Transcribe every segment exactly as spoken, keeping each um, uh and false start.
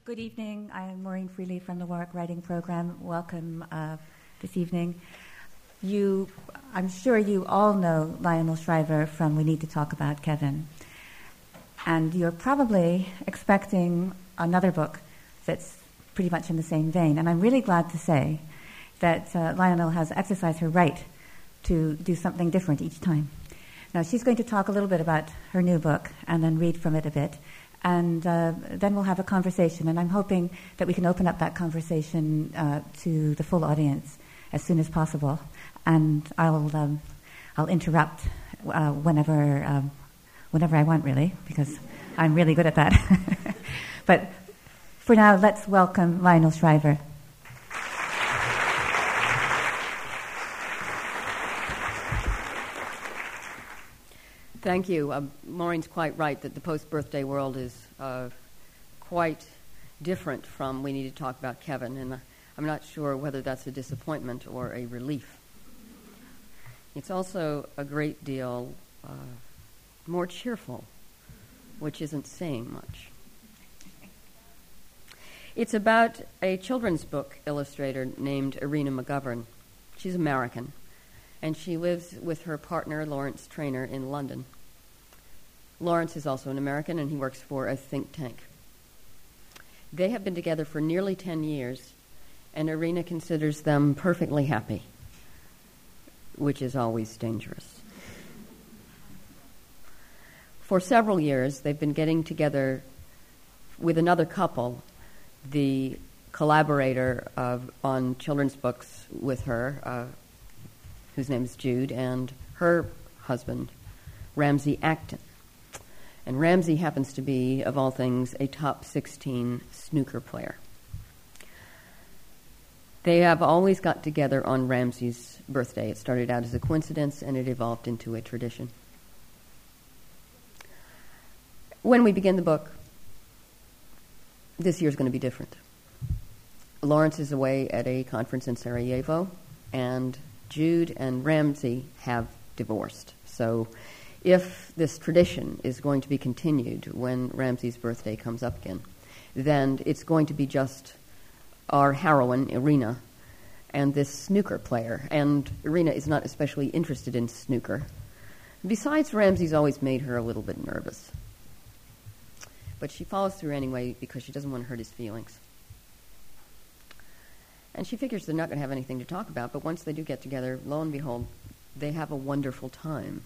Good evening. I am Maureen Freely from the Warwick Writing Program. Welcome uh, this evening. You, I'm sure you all know Lionel Shriver from We Need to Talk About Kevin. And you're probably expecting another book that's pretty much in the same vein. And I'm really glad to say that uh, Lionel has exercised her right to do something different each time. Now, she's going to talk a little bit about her new book and then read from it a bit. And uh, then we'll have a conversation, and I'm hoping that we can open up that conversation uh, to the full audience as soon as possible. And I'll um, I'll interrupt uh, whenever um, whenever I want, really, because I'm really good at that. But for now, let's welcome Lionel Shriver. Thank you. Uh, Maureen's quite right that the post-birthday world is uh, quite different from We Need to Talk About Kevin, and uh, I'm not sure whether that's a disappointment or a relief. It's also a great deal uh, more cheerful, which isn't saying much. It's about a children's book illustrator named Irina McGovern. She's American, and she lives with her partner, Lawrence Trainer, in London. Lawrence is also an American, and he works for a think tank. They have been together for nearly ten years, and Irina considers them perfectly happy, which is always dangerous. For several years, they've been getting together with another couple, the collaborator of, on children's books with her, uh, whose name is Jude, and her husband, Ramsey Acton. And Ramsey happens to be, of all things, a top sixteen snooker player. They have always got together on Ramsey's birthday. It started out as a coincidence, and it evolved into a tradition. When we begin the book, this year's going to be different. Lawrence is away at a conference in Sarajevo, and Jude and Ramsey have divorced. So if this tradition is going to be continued when Ramsey's birthday comes up again, then it's going to be just our heroine, Irina, and this snooker player. And Irina is not especially interested in snooker. Besides, Ramsey's always made her a little bit nervous. But she follows through anyway because she doesn't want to hurt his feelings. And she figures they're not going to have anything to talk about, but once they do get together, lo and behold, they have a wonderful time.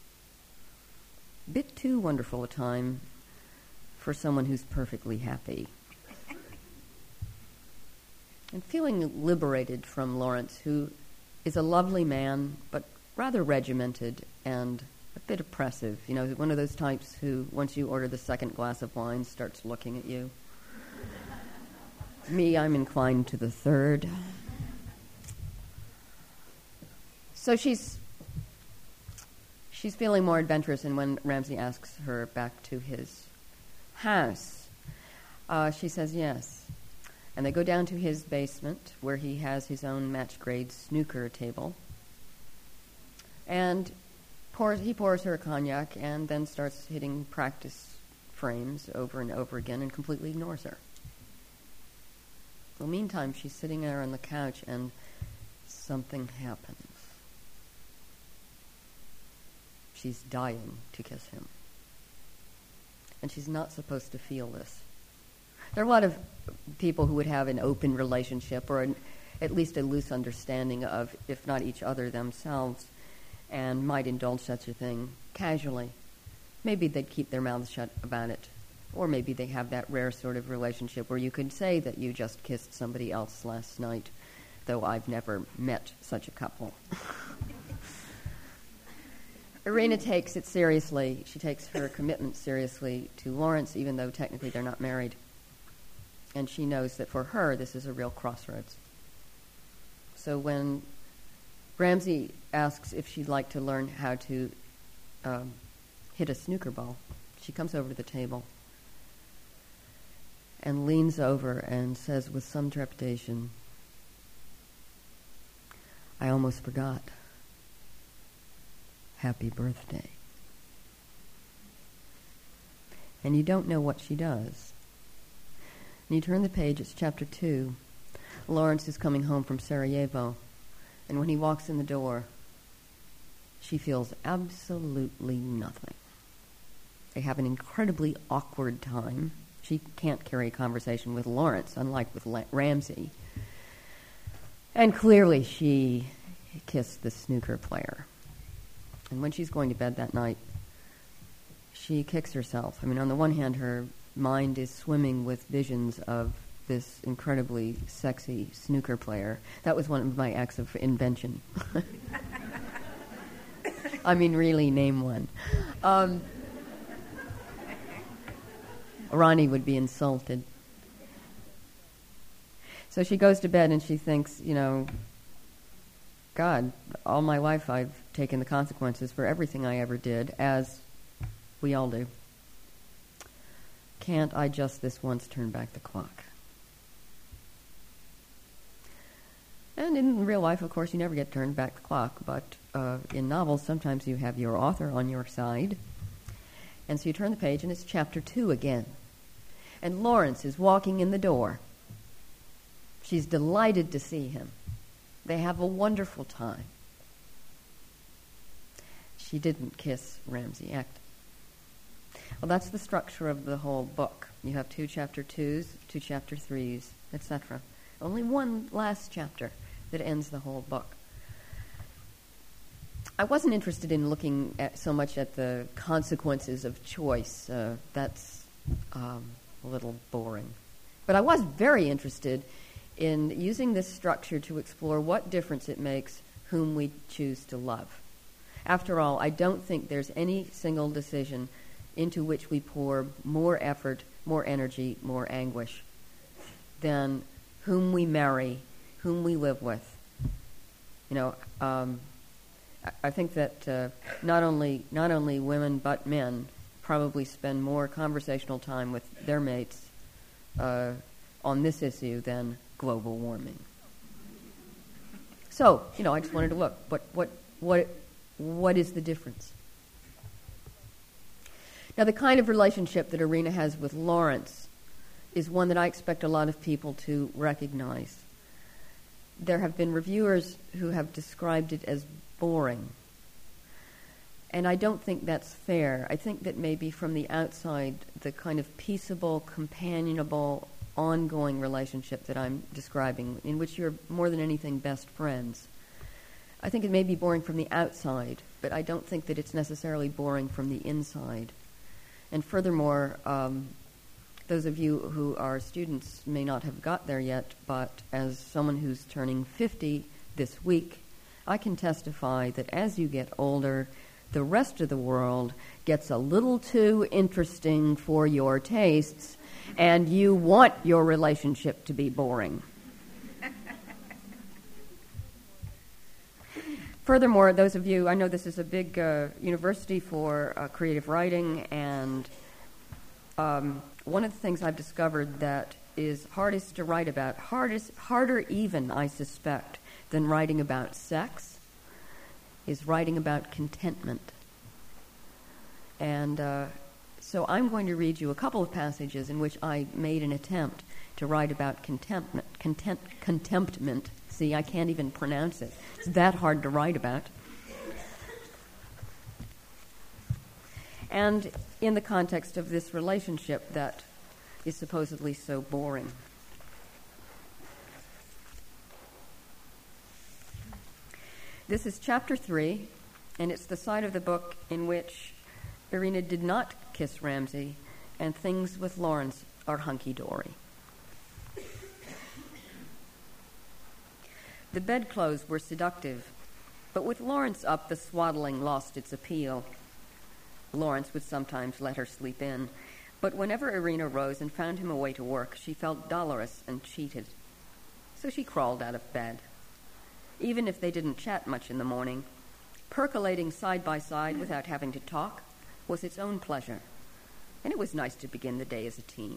A bit too wonderful a time for someone who's perfectly happy. And feeling liberated from Lawrence, who is a lovely man, but rather regimented and a bit oppressive. You know, one of those types who, once you order the second glass of wine, starts looking at you. Me, I'm inclined to the third. So she's she's feeling more adventurous, and when Ramsey asks her back to his house, uh, she says yes. And they go down to his basement, where he has his own match-grade snooker table. And pours, he pours her a cognac and then starts hitting practice frames over and over again and completely ignores her. Well, meantime, she's sitting there on the couch, and something happens. She's dying to kiss him. And she's not supposed to feel this. There are a lot of people who would have an open relationship, or an, at least a loose understanding of, if not each other themselves, and might indulge such a thing casually. Maybe they'd keep their mouths shut about it. Or maybe they have that rare sort of relationship where you could say that you just kissed somebody else last night, though I've never met such a couple. Irina takes it seriously. She takes her commitment seriously to Lawrence, even though technically they're not married. And she knows that for her, this is a real crossroads. So when Ramsey asks if she'd like to learn how to um, hit a snooker ball, she comes over to the table and leans over and says with some trepidation, "I almost forgot. Happy birthday." And you don't know what she does. And you turn the page, it's chapter two. Lawrence is coming home from Sarajevo, and when he walks in the door, she feels absolutely nothing. They have an incredibly awkward time. She can't carry a conversation with Lawrence, unlike with La- Ramsey. And clearly she kissed the snooker player. And when she's going to bed that night, she kicks herself. I mean, on the one hand, her mind is swimming with visions of this incredibly sexy snooker player. That was one of my acts of invention. I mean, really, name one. Um, Ronnie would be insulted. So she goes to bed and she thinks, you know, God, all my life I've taken the consequences for everything I ever did, as we all do. Can't I just this once turn back the clock? And in real life, of course, you never get turned back the clock, but uh, in novels, sometimes you have your author on your side. And so you turn the page, and it's chapter two again. And Lawrence is walking in the door. She's delighted to see him. They have a wonderful time. She didn't kiss Ramsey Acton. Well, that's the structure of the whole book. You have two chapter twos, two chapter threes, et cetera. Only one last chapter that ends the whole book. I wasn't interested in looking at so much at the consequences of choice. Uh, that's um, a little boring. But I was very interested in using this structure to explore what difference it makes whom we choose to love. After all, I don't think there's any single decision into which we pour more effort, more energy, more anguish than whom we marry, whom we live with. You know, um, I, I think that uh, not only not only women but men probably spend more conversational time with their mates uh, on this issue than global warming. So, you know, I just wanted to look. What what what what is the difference? Now, the kind of relationship that Irina has with Lawrence is one that I expect a lot of people to recognize. There have been reviewers who have described it as boring. And I don't think that's fair. I think that maybe from the outside, the kind of peaceable, companionable, ongoing relationship that I'm describing, in which you're more than anything best friends, I think it may be boring from the outside, but I don't think that it's necessarily boring from the inside. And furthermore, um, those of you who are students may not have got there yet, but as someone who's turning fifty this week, I can testify that as you get older, the rest of the world gets a little too interesting for your tastes, and you want your relationship to be boring. Furthermore, those of you, I know this is a big uh, university for uh, creative writing, and um, one of the things I've discovered that is hardest to write about, hardest, harder even, I suspect, than writing about sex, is writing about contentment. And uh, so I'm going to read you a couple of passages in which I made an attempt to write about contentment, content, contentment. See, I can't even pronounce it. It's that hard to write about. And in the context of this relationship that is supposedly so boring. This is chapter three, and it's the side of the book in which Irina did not kiss Ramsey, and things with Lawrence are hunky-dory. The bedclothes were seductive, but with Lawrence up, the swaddling lost its appeal. Lawrence would sometimes let her sleep in, but whenever Irina rose and found him away to work, she felt dolorous and cheated. So she crawled out of bed. Even if they didn't chat much in the morning, percolating side by side without having to talk was its own pleasure, and it was nice to begin the day as a team.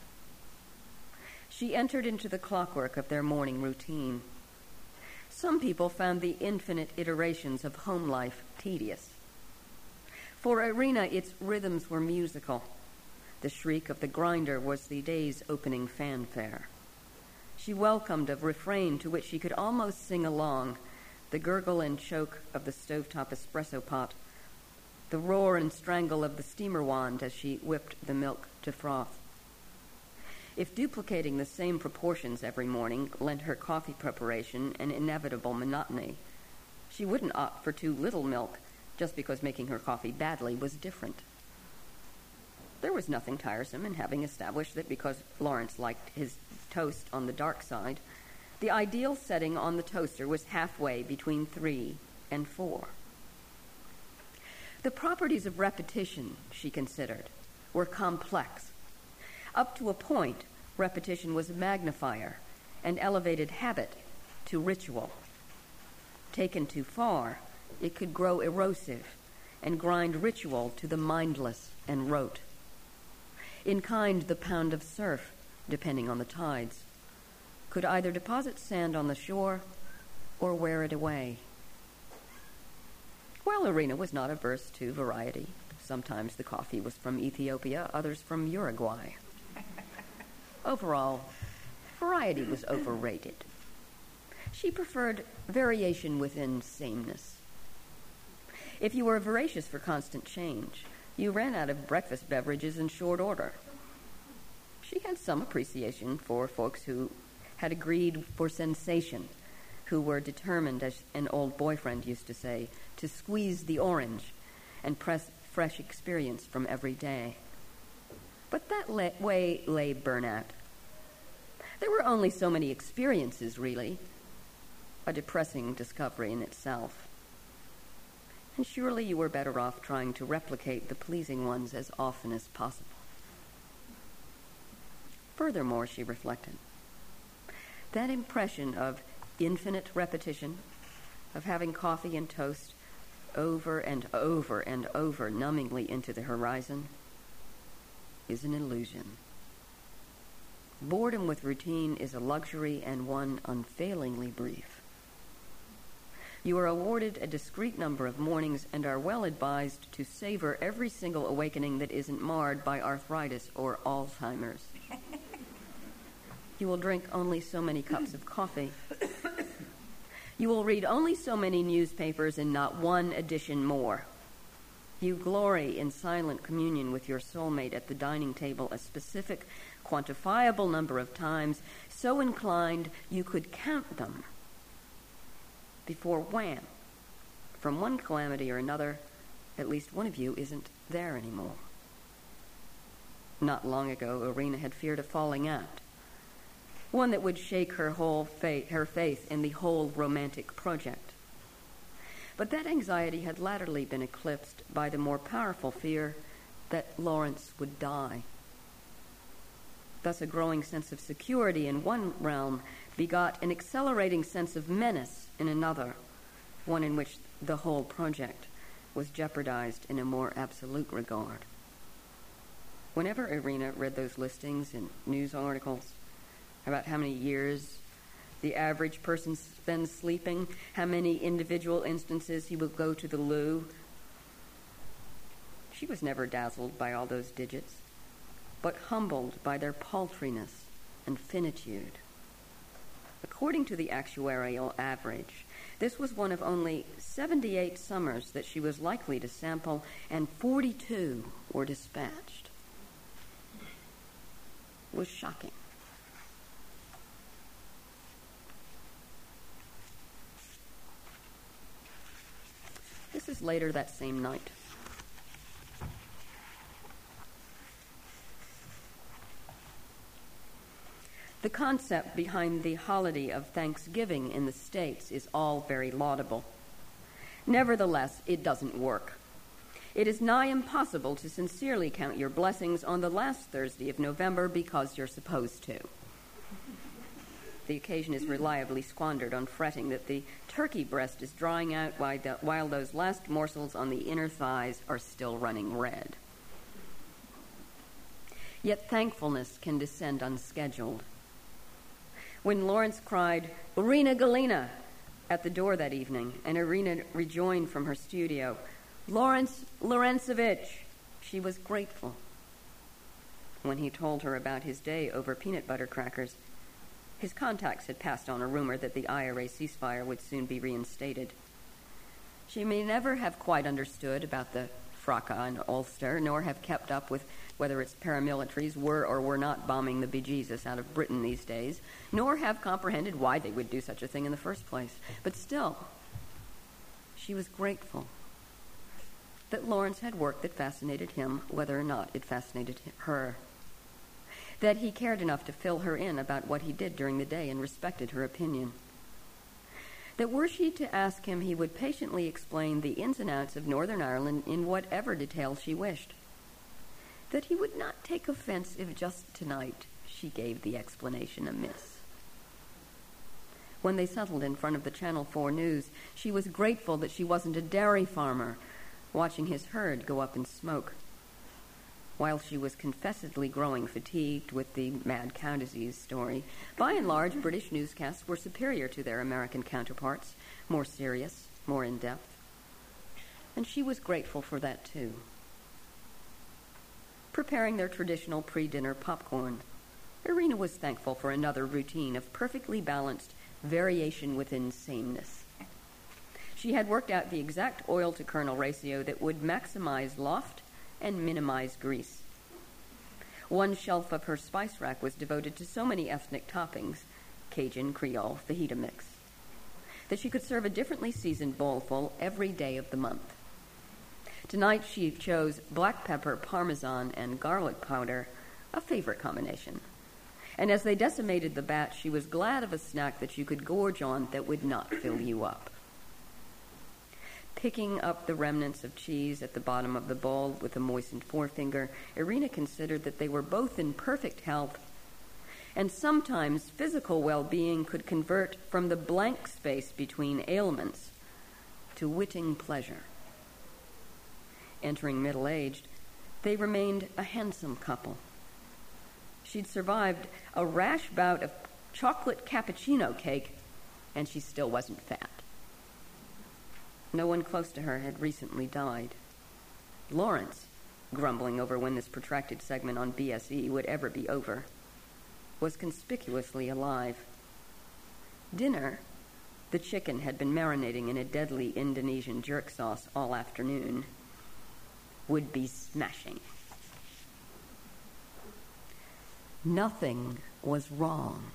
She entered into the clockwork of their morning routine. Some people found the infinite iterations of home life tedious. For Irina, its rhythms were musical. The The shriek of the grinder was the day's opening fanfare. She welcomed a refrain to which she could almost sing along, the gurgle and choke of the stovetop espresso pot, the roar and strangle of the steamer wand as she whipped the milk to froth. If duplicating the same proportions every morning lent her coffee preparation an inevitable monotony, she wouldn't opt for too little milk just because making her coffee badly was different. There was nothing tiresome in having established that because Lawrence liked his toast on the dark side, the ideal setting on the toaster was halfway between three and four. The properties of repetition, she considered, were complex. Up to a point, repetition was a magnifier and elevated habit to ritual. Taken too far, it could grow erosive and grind ritual to the mindless and rote. In kind, the pound of surf, depending on the tides, could either deposit sand on the shore or wear it away. Well, Irina was not averse to variety. Sometimes the coffee was from Ethiopia, others from Uruguay. Overall, variety was overrated. She preferred variation within sameness. If you were voracious for constant change, you ran out of breakfast beverages in short order. She had some appreciation for folks who had agreed for sensation, who were determined, as an old boyfriend used to say, to squeeze the orange and press fresh experience from every day. But that la- way lay burnout. There were only so many experiences, really, a depressing discovery in itself. And surely you were better off trying to replicate the pleasing ones as often as possible. Furthermore, she reflected, that impression of infinite repetition, of having coffee and toast over and over and over numbingly into the horizon, is an illusion. Boredom with routine is a luxury and one unfailingly brief. You are awarded a discrete number of mornings and are well advised to savor every single awakening that isn't marred by arthritis or Alzheimer's. You will drink only so many cups of coffee. You will read only so many newspapers and not one edition more. You glory in silent communion with your soulmate at the dining table a specific, quantifiable number of times, so inclined you could count them. Before wham, from one calamity or another, at least one of you isn't there anymore. Not long ago, Irina had feared a falling out, one that would shake her whole faith, her faith in the whole romantic project. But that anxiety had latterly been eclipsed by the more powerful fear that Lawrence would die. Thus, a growing sense of security in one realm begot an accelerating sense of menace in another, one in which the whole project was jeopardized in a more absolute regard. Whenever Irina read those listings in news articles about how many years the average person spends sleeping, how many individual instances he will go to the loo, she was never dazzled by all those digits, but humbled by their paltriness and finitude. According to the actuarial average, this was one of only seventy-eight summers that she was likely to sample, and forty-two were dispatched. It was shocking. This is later that same night. The concept behind the holiday of Thanksgiving in the States is all very laudable. Nevertheless, it doesn't work. It is nigh impossible to sincerely count your blessings on the last Thursday of November because you're supposed to. The occasion is reliably squandered on fretting that the turkey breast is drying out while those last morsels on the inner thighs are still running red. Yet thankfulness can descend unscheduled. When Lawrence cried, "Irina Galina," at the door that evening, and Irina rejoined from her studio, "Lawrence Lawrencevich," she was grateful. when he told her about his day over peanut butter crackers. His contacts had passed on a rumor that the I R A ceasefire would soon be reinstated. She may never have quite understood about the fracas and Ulster, nor have kept up with whether its paramilitaries were or were not bombing the bejesus out of Britain these days, nor have comprehended why they would do such a thing in the first place. But still, she was grateful that Lawrence had work that fascinated him, whether or not it fascinated her. That he cared enough to fill her in about what he did during the day and respected her opinion. That were she to ask him, he would patiently explain the ins and outs of Northern Ireland in whatever detail she wished. That he would not take offense if just tonight she gave the explanation amiss. When they settled in front of the Channel four News, she was grateful that she wasn't a dairy farmer watching his herd go up in smoke. While she was confessedly growing fatigued with the mad cow disease story, by and large, British newscasts were superior to their American counterparts, more serious, more in-depth. And she was grateful for that, too. Preparing their traditional pre-dinner popcorn, Irina was thankful for another routine of perfectly balanced variation within sameness. She had worked out the exact oil-to-kernel ratio that would maximize loft and minimize grease. One shelf of her spice rack was devoted to so many ethnic toppings, Cajun, Creole, fajita mix, that she could serve a differently seasoned bowlful every day of the month. Tonight she chose black pepper, parmesan, and garlic powder, a favorite combination. And as they decimated the batch, she was glad of a snack that you could gorge on that would not fill you up. Picking up the remnants of cheese at the bottom of the bowl with a moistened forefinger, Irina considered that they were both in perfect health, and sometimes physical well-being could convert from the blank space between ailments to witting pleasure. Entering middle-aged, they remained a handsome couple. She'd survived a rash bout of chocolate cappuccino cake, and she still wasn't fat. No one close to her had recently died. Lawrence, grumbling over when this protracted segment on B S E would ever be over, was conspicuously alive. Dinner, the chicken had been marinating in a deadly Indonesian jerk sauce all afternoon, would be smashing. Nothing was wrong.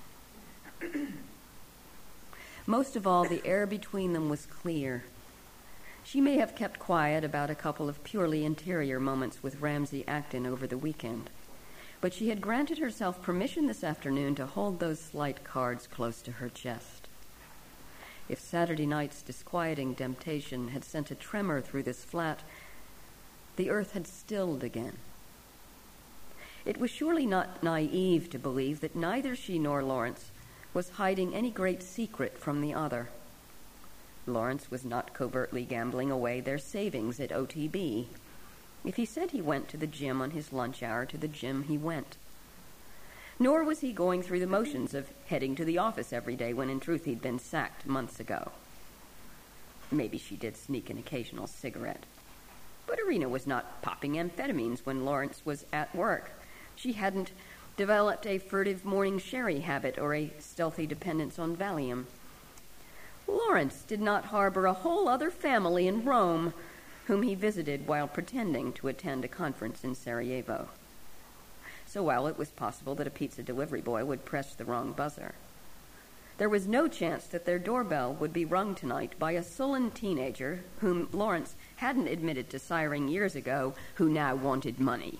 Most of all, the air between them was clear. She may have kept quiet about a couple of purely interior moments with Ramsay Acton over the weekend, but she had granted herself permission this afternoon to hold those slight cards close to her chest. If Saturday night's disquieting temptation had sent a tremor through this flat, the earth had stilled again. It was surely not naive to believe that neither she nor Lawrence was hiding any great secret from the other. Lawrence was not covertly gambling away their savings at O T B. If he said he went to the gym on his lunch hour, to the gym he went. Nor was he going through the motions of heading to the office every day when in truth he'd been sacked months ago. Maybe she did sneak an occasional cigarette. But Irina was not popping amphetamines when Lawrence was at work. She hadn't developed a furtive morning sherry habit or a stealthy dependence on Valium. Lawrence did not harbor a whole other family in Rome whom he visited while pretending to attend a conference in Sarajevo. So while it was possible that a pizza delivery boy would press the wrong buzzer, there was no chance that their doorbell would be rung tonight by a sullen teenager whom Lawrence hadn't admitted to siring years ago, who now wanted money.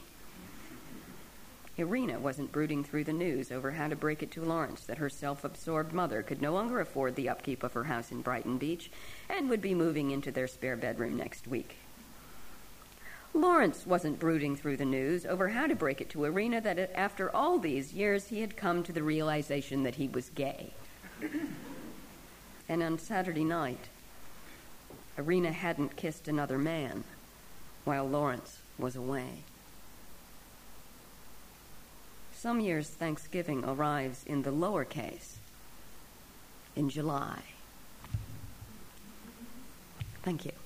Irina wasn't brooding through the news over how to break it to Lawrence that her self-absorbed mother could no longer afford the upkeep of her house in Brighton Beach and would be moving into their spare bedroom next week. Lawrence wasn't brooding through the news over how to break it to Irina that after all these years he had come to the realization that he was gay. And on Saturday night, Irina hadn't kissed another man while Lawrence was away. Some years Thanksgiving arrives in the lowercase in July. Thank you.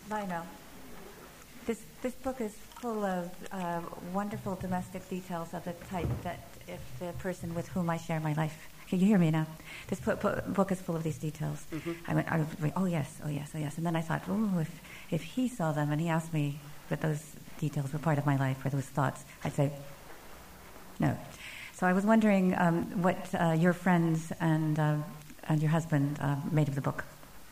Lionel, this this book is full of uh, wonderful domestic details of the type that if the person with whom I share my life, can you hear me now? This po- po- book is full of these details. Mm-hmm. I went, I went, oh yes, oh yes, oh yes, and then I thought, oh, if if he saw them and he asked me that those details were part of my life or those thoughts, I'd say no. So I was wondering um, what uh, your friends and uh, and your husband uh, made of the book.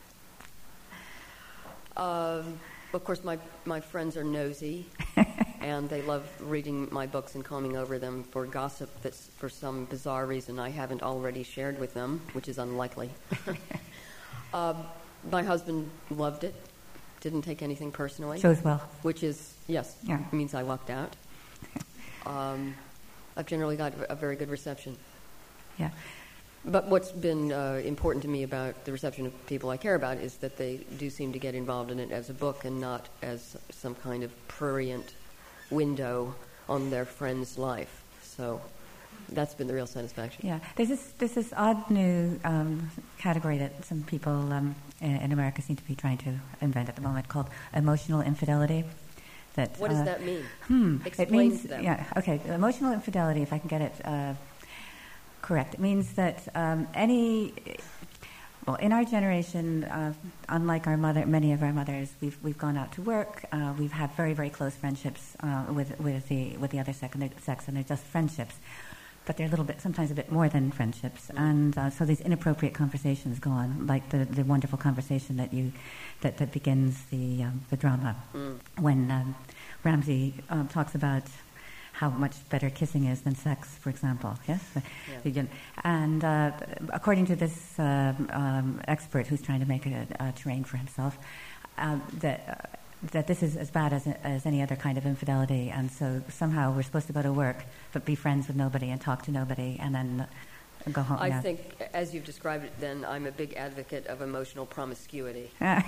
Um, of course, my, my friends are nosy, and they love reading my books and combing over them for gossip that's for some bizarre reason I haven't already shared with them, which is unlikely. uh, my husband loved it, didn't take anything personally. Shows well. Which is, yes, yeah. means I lucked out. um, I've generally got a very good reception. Yeah. But what's been uh, important to me about the reception of people I care about is that they do seem to get involved in it as a book and not as some kind of prurient window on their friend's life. So that's been the real satisfaction. Yeah, there's this there's this odd new um, category that some people um, in, in America seem to be trying to invent at the moment called emotional infidelity. That what does uh, that mean? Hmm, Explain it means to them. Yeah, okay. Emotional infidelity, if I can get it. Uh, Correct. It means that um, any, well, in our generation, uh, unlike our mother, many of our mothers, we've we've gone out to work. Uh, we've had very very close friendships uh, with with the with the other sex, and they're, sex, and they're just friendships, but they're a little bit sometimes a bit more than friendships, mm. and uh, so these inappropriate conversations go on, like the, the wonderful conversation that you that, that begins the um, the drama mm. when um, Ramsey um, talks about how much better kissing is than sex, for example. Yes, yeah. And uh, according to this um, um, expert who's trying to make a, a terrain for himself, uh, that uh, that this is as bad as as any other kind of infidelity, and so somehow we're supposed to go to work but be friends with nobody and talk to nobody, and then go home. I yeah. think, as you've described it, then I'm a big advocate of emotional promiscuity.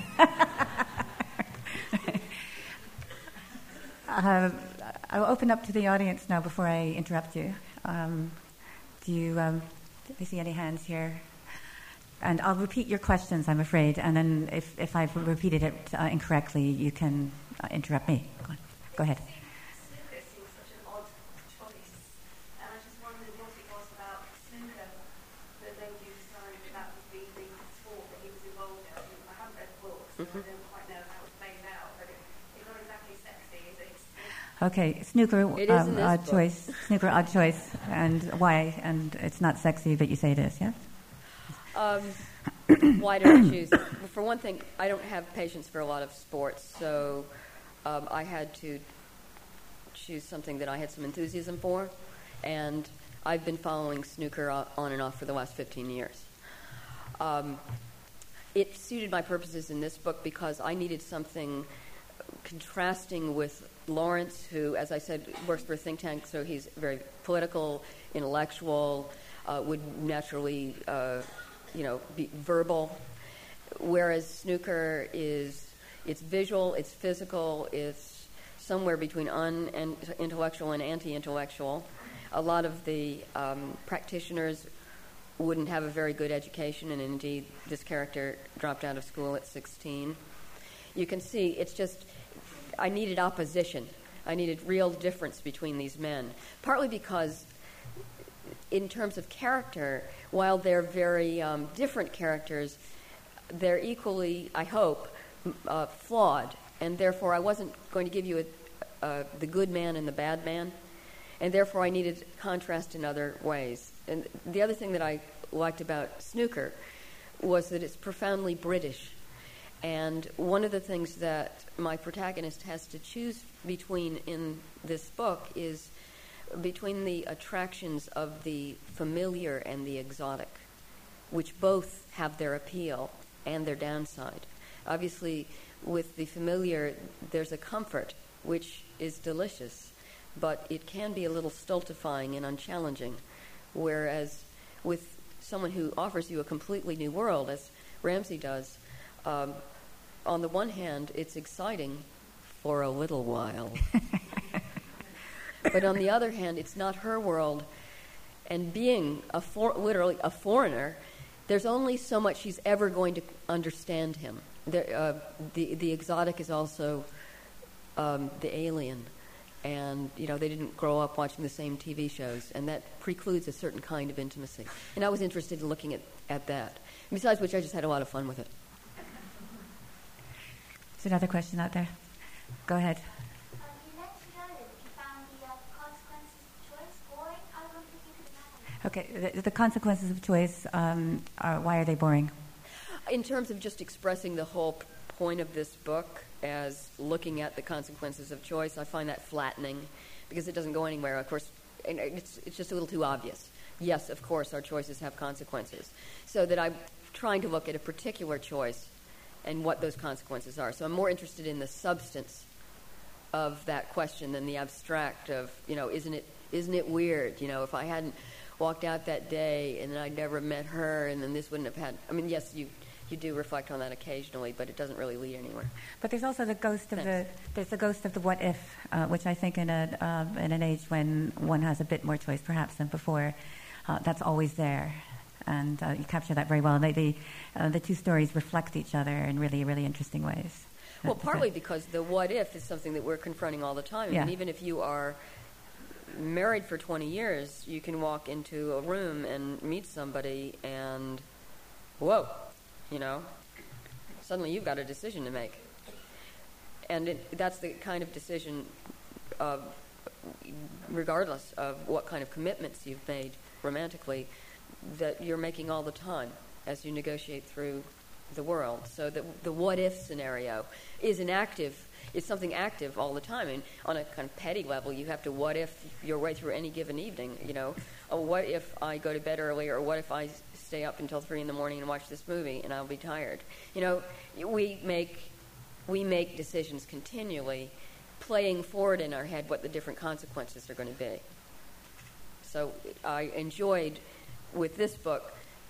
uh, I'll open up to the audience now before I interrupt you. Um, do you um, do you see any hands here? And I'll repeat your questions, I'm afraid, and then if, if I've repeated it uh, incorrectly, you can uh, interrupt me. Go on. Go ahead. Snooker seems such an odd choice, and I just wondered what it was about snooker that made you decide that that would be the sport that he was involved in. I haven't read the books, so mm-hmm. I don't quite know how it's played out, but it, it's not exactly sexy, is it? Okay, snooker, um, odd book. choice. Snooker, odd choice, and why? And it's not sexy, but you say it is, yeah? Um, why did I choose? Well, for one thing, I don't have patience for a lot of sports, so um, I had to choose something that I had some enthusiasm for, and I've been following snooker on and off for the last fifteen years. Um, it suited my purposes in this book because I needed something contrasting with Lawrence, who, as I said, works for a think tank, so he's very political, intellectual, uh, would naturally... Uh, you know, be verbal, whereas snooker is, it's visual, it's physical, it's somewhere between un-intellectual and anti-intellectual. A lot of the um, practitioners wouldn't have a very good education, and indeed this character dropped out of school at sixteen. You can see it's just, I needed opposition. I needed real difference between these men, partly because in terms of character, while they're very um, different characters, they're equally, I hope, uh, flawed. And therefore, I wasn't going to give you a, uh, the good man and the bad man. And therefore, I needed contrast in other ways. And the other thing that I liked about snooker was that it's profoundly British. And one of the things that my protagonist has to choose between in this book is between the attractions of the familiar and the exotic, which both have their appeal and their downside. Obviously, with the familiar, there's a comfort, which is delicious, but it can be a little stultifying and unchallenging, whereas with someone who offers you a completely new world, as Ramsey does, um, on the one hand, it's exciting for a little while. But on the other hand, it's not her world, and being a for- literally a foreigner there's only so much she's ever going to understand him. There, uh, the the exotic is also um, the alien, and you know they didn't grow up watching the same T V shows, and that precludes a certain kind of intimacy. And I was interested in looking at, at that. Besides which, I just had a lot of fun with it. There's another question out there. Go ahead. Um, you mentioned earlier that you found the uh, consequences of choice boring. I wonder if you could imagine. Okay, the, the consequences of choice, um, are, why are they boring? In terms of just expressing the whole p- point of this book as looking at the consequences of choice, I find that flattening because it doesn't go anywhere. Of course, and it's, it's just a little too obvious. Yes, of course, our choices have consequences. So that I'm trying to look at a particular choice and what those consequences are. So I'm more interested in the substance of that question than the abstract of, you know, isn't it isn't it weird? You know, if I hadn't walked out that day and then I'd never met her and then this wouldn't have had... I mean, yes, you... You do reflect on that occasionally, but it doesn't really lead anywhere. But there's also the ghost of Thanks. the there's the ghost of the what if, uh, which I think in a uh, in an age when one has a bit more choice perhaps than before, uh, that's always there, and uh, you capture that very well. They, the uh, the two stories reflect each other in really really interesting ways. Well, That's partly it. because the what if is something that we're confronting all the time. I Yeah. mean, even if you are married for twenty years, you can walk into a room and meet somebody and, whoa. You know, suddenly you've got a decision to make. And it, that's the kind of decision, uh, regardless of what kind of commitments you've made romantically, that you're making all the time as you negotiate through the world. So the, the what-if scenario is an active, is something active all the time. And on a kind of petty level, you have to what-if your way through any given evening, you know. Oh, what if I go to bed early, or what if I stay up until three in the morning and watch this movie and I'll be tired? You know, we make we make decisions continually, playing forward in our head what the different consequences are going to be. So I enjoyed, with this book,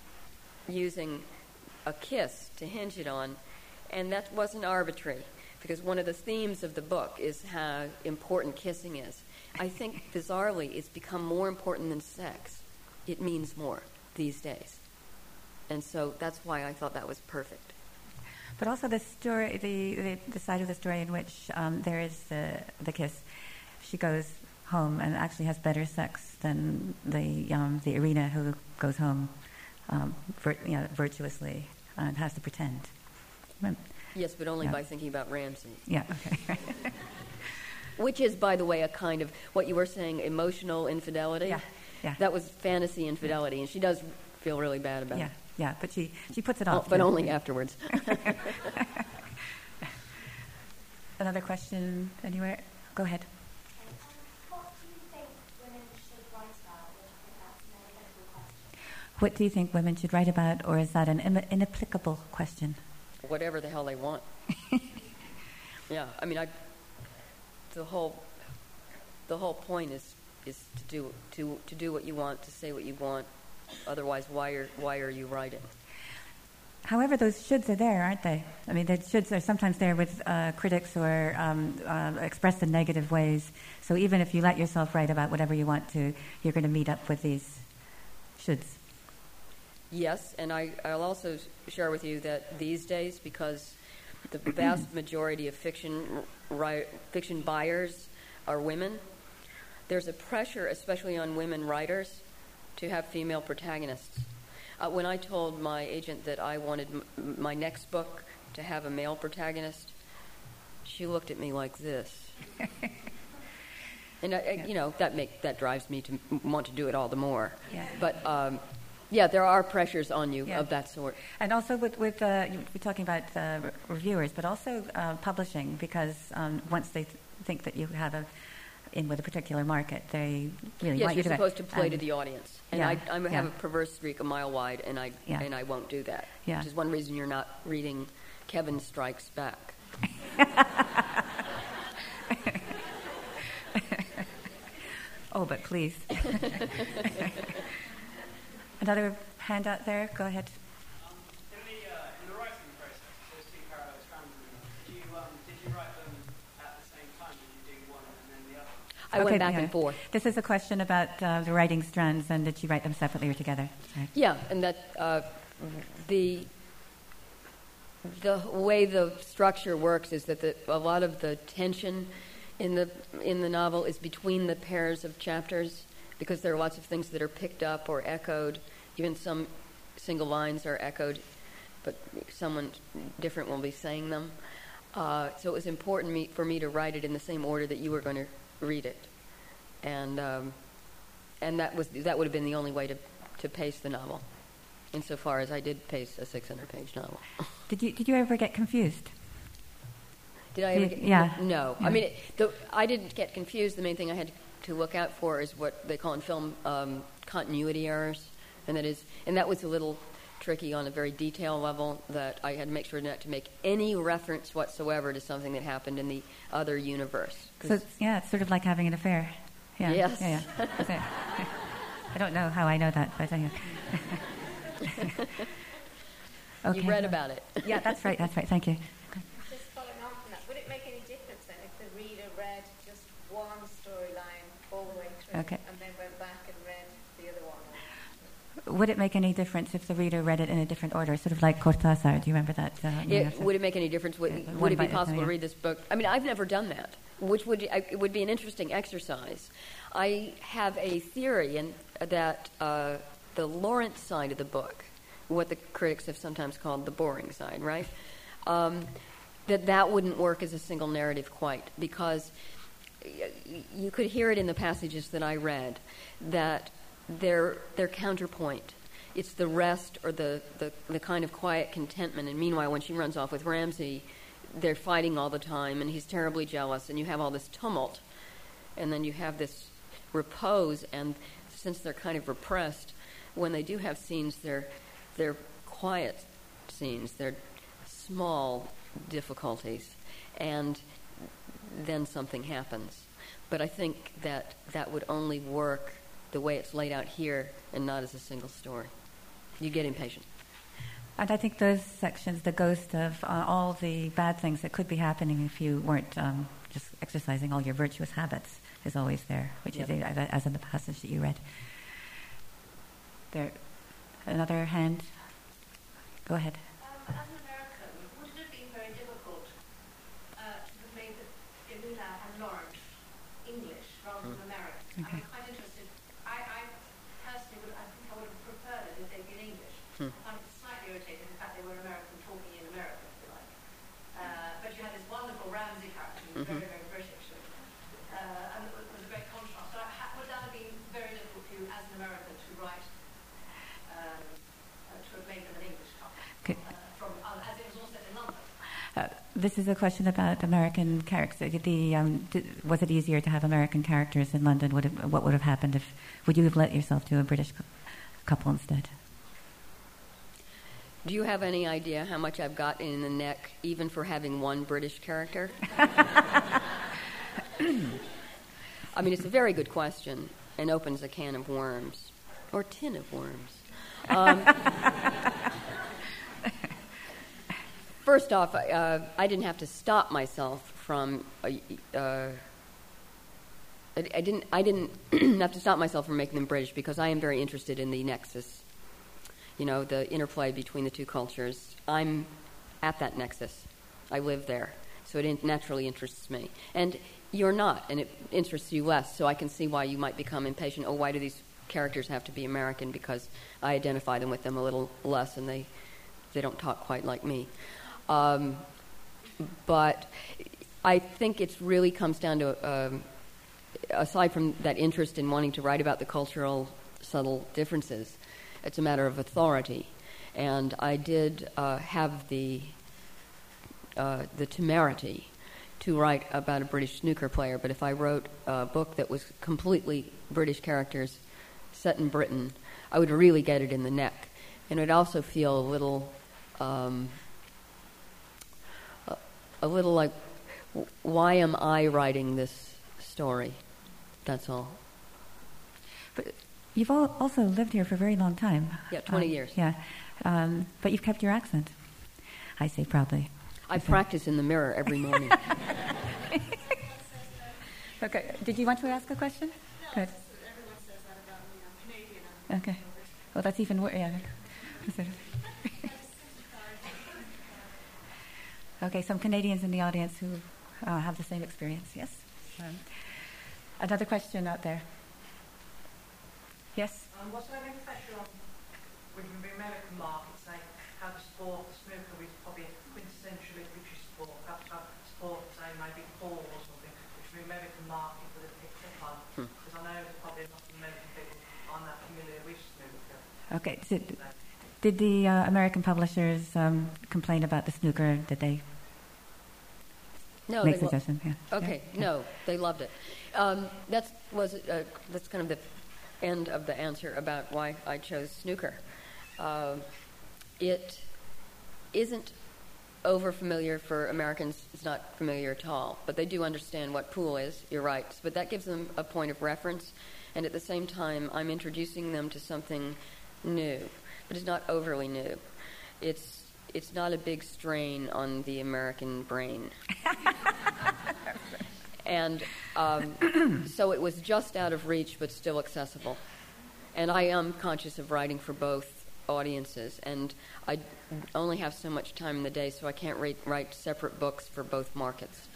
using a kiss to hinge it on, and that wasn't arbitrary, because one of the themes of the book is how important kissing is. I think, bizarrely, it's become more important than sex. It means more these days. And so that's why I thought that was perfect. But also the story, the, the, the side of the story in which um, there is the, the kiss. She goes home and actually has better sex than the um, the Irina who goes home um, vir- you know, virtuously and has to pretend. Yes, but only yeah. by thinking about Ramsey. Yeah, okay. Which is, by the way, a kind of, what you were saying, emotional infidelity. Yeah, yeah. That was fantasy infidelity, and she does feel really bad about Yeah, it. yeah, but she, she puts it Oh, off. but too. only afterwards. Another question anywhere? Go ahead. Um, what do you think women should write about? Which I think that's an analytical question. What do you think women should write about, or is that an Im- inapplicable question? Whatever the hell they want. Yeah, I mean, I. The whole, the whole point is is to do to to do what you want, to say what you want. Otherwise, why are why are you writing? However, those shoulds are there, aren't they? I mean, the shoulds are sometimes there with uh, critics or um, uh, expressed in negative ways. So even if you let yourself write about whatever you want to, you're going to meet up with these shoulds. Yes, and I, I'll also share with you that these days, because the vast majority of fiction ri- fiction buyers are women, there's a pressure, especially on women writers, to have female protagonists. Uh, when I told my agent that I wanted m- my next book to have a male protagonist, she looked at me like this. And, I, I, you know, that make, that drives me to m- want to do it all the more. Yeah. But, um, yeah, there are pressures on you Yeah. of that sort. And also with, with uh, you- we're talking about uh, re- reviewers, but also uh, publishing, because um, once they th- think that you have a in with a particular market, they really Yes, want you're you to supposed to play um, to the audience. And yeah, I, I have yeah. a perverse streak a mile wide, and I Yeah. and I won't do that. Yeah. Which is one reason you're not reading Kevin Strikes Back. Oh, but please. Another hand out there. Go ahead. Um, in, the, uh, in the writing process, those two parallel strands, did you, um, did you write them at the same time? Did you do one and then the other? I Okay, went back yeah. and forth. This is a question about uh, the writing strands, and did you write them separately or together? Right. Yeah, and that uh, the the way the structure works is that the, a lot of the tension in the in the novel is between the pairs of chapters, because there are lots of things that are picked up or echoed. Even some single lines are echoed, but someone different will be saying them. Uh, so it was important me, for me to write it in the same order that you were going to read it, and um, and that was that would have been the only way to to pace the novel, insofar as I did pace a six hundred page novel. Did you did you ever get confused? Did I ever get yeah. No. Yeah. I mean, it, the, I didn't get confused. The main thing I had to look out for is what they call in film um, continuity errors, and that is, and that was a little tricky on a very detailed level, that I had to make sure not to make any reference whatsoever to something that happened in the other universe. So it's, yeah, it's sort of like having an affair. Yeah. Yes. Yeah, yeah. That's it. I don't know how I know that, but anyway. Okay. You read about it. Yeah, that's right. That's right. Thank you. Just following on from that, would it make any difference then if the reader read just one storyline all the way through, Okay. and then went back and read the other one? Would it make any difference if the reader read it in a different order, sort of like Cortázar? Do you remember that? Uh, It, would it make any difference? Would, Uh, would it be one by- possible yeah. to read this book? I mean, I've never done that, which would I, it would be an interesting exercise. I have a theory in, that uh, the Lawrence side of the book, what the critics have sometimes called the boring side, right? Um, that that wouldn't work as a single narrative quite, because y- you could hear it in the passages that I read, that they're, they're counterpoint. It's the rest or the, the, the kind of quiet contentment. And meanwhile, when she runs off with Ramsey, they're fighting all the time, and he's terribly jealous, and you have all this tumult. And then you have this repose, and since they're kind of repressed, when they do have scenes, they're, they're quiet scenes. They're small difficulties. And then something happens. But I think that that would only work the way it's laid out here and not as a single story. You get impatient. And I think those sections, the ghost of uh, all the bad things that could be happening if you weren't um, just exercising all your virtuous habits, is always there, which Yep. is uh, as in the passage that you read. There, another hand. Go ahead. Um, as an American, would it have been very difficult uh, to have made the Elena and Lawrence English rather than American? Okay. I'm quite interested. I, I personally would, I think I would have preferred it if they'd been English. Hmm. I find it slightly irritating the fact they were American talking in America, if you like. Uh, but you had this wonderful Ramsey character who was Mhm. very, very British. Uh, and it was, was a great contrast. So I ha- would that have been very difficult for you as an American to write, um, uh, to have made them an English couple? Okay. Uh, from, uh, as it was all set in London. Uh, this is a question about American characters. The, um, d- was it easier to have American characters in London? Would it, what would have happened if, would you have let yourself to a British cou- couple instead? Do you have any idea how much I've got in the neck, even for having one British character? I mean, it's a very good question and opens a can of worms, or tin of worms. Um, first off, uh, I didn't have to stop myself from. Uh, uh, I, I didn't. I didn't have to stop myself from making them British, because I am very interested in the nexus. You know, the interplay between the two cultures. I'm at that nexus. I live there. So it in- naturally interests me. And you're not, and it interests you less. So I can see why you might become impatient. Oh, why do these characters have to be American? Because I identify them with them a little less, and they, they don't talk quite like me. Um, but I think it really comes down to, um, aside from that interest in wanting to write about the cultural subtle differences, it's a matter of authority. And I did uh, have the uh, the temerity to write about a British snooker player, but if I wrote a book that was completely British characters set in Britain, I would really get it in the neck. And it would also feel a little, um, a, a little like, why am I writing this story? That's all. But you've all also lived here for a very long time. Yeah, twenty Um, years. Yeah, um, but you've kept your accent, I say proudly. I practice in the mirror every morning. Okay, did you want to ask a question? No, Good. it's just that everyone says that about me. I'm Canadian. I'm Okay. Well, that's even worse. Yeah. Okay, some Canadians in the audience who uh, have the same experience. Yes. Um, another question out there. Yes. Um, what's there any pressure on within the American market, say, how the sport, the snooker is probably a quintessentially British sport, perhaps how sport, say, maybe pool or something, which the American market would have picked up on? Because I know there's probably a lot of American people aren't that familiar with snooker. Okay. Did, did the uh, American publishers um, complain about the snooker? Did they no, make they suggestions? Lo- yeah. Okay, yeah. no, they loved it. Um, that's was uh, that's kind of the end of the answer about why I chose snooker. Uh, it isn't over familiar for Americans. It's not familiar at all, but they do understand what pool is. You're right, but that gives them a point of reference, and at the same time, I'm introducing them to something new, but it's not overly new. It's it's not a big strain on the American brain. And um, so it was just out of reach, but still accessible. And I am conscious of writing for both audiences, and I only have so much time in the day, so I can't write, write separate books for both markets.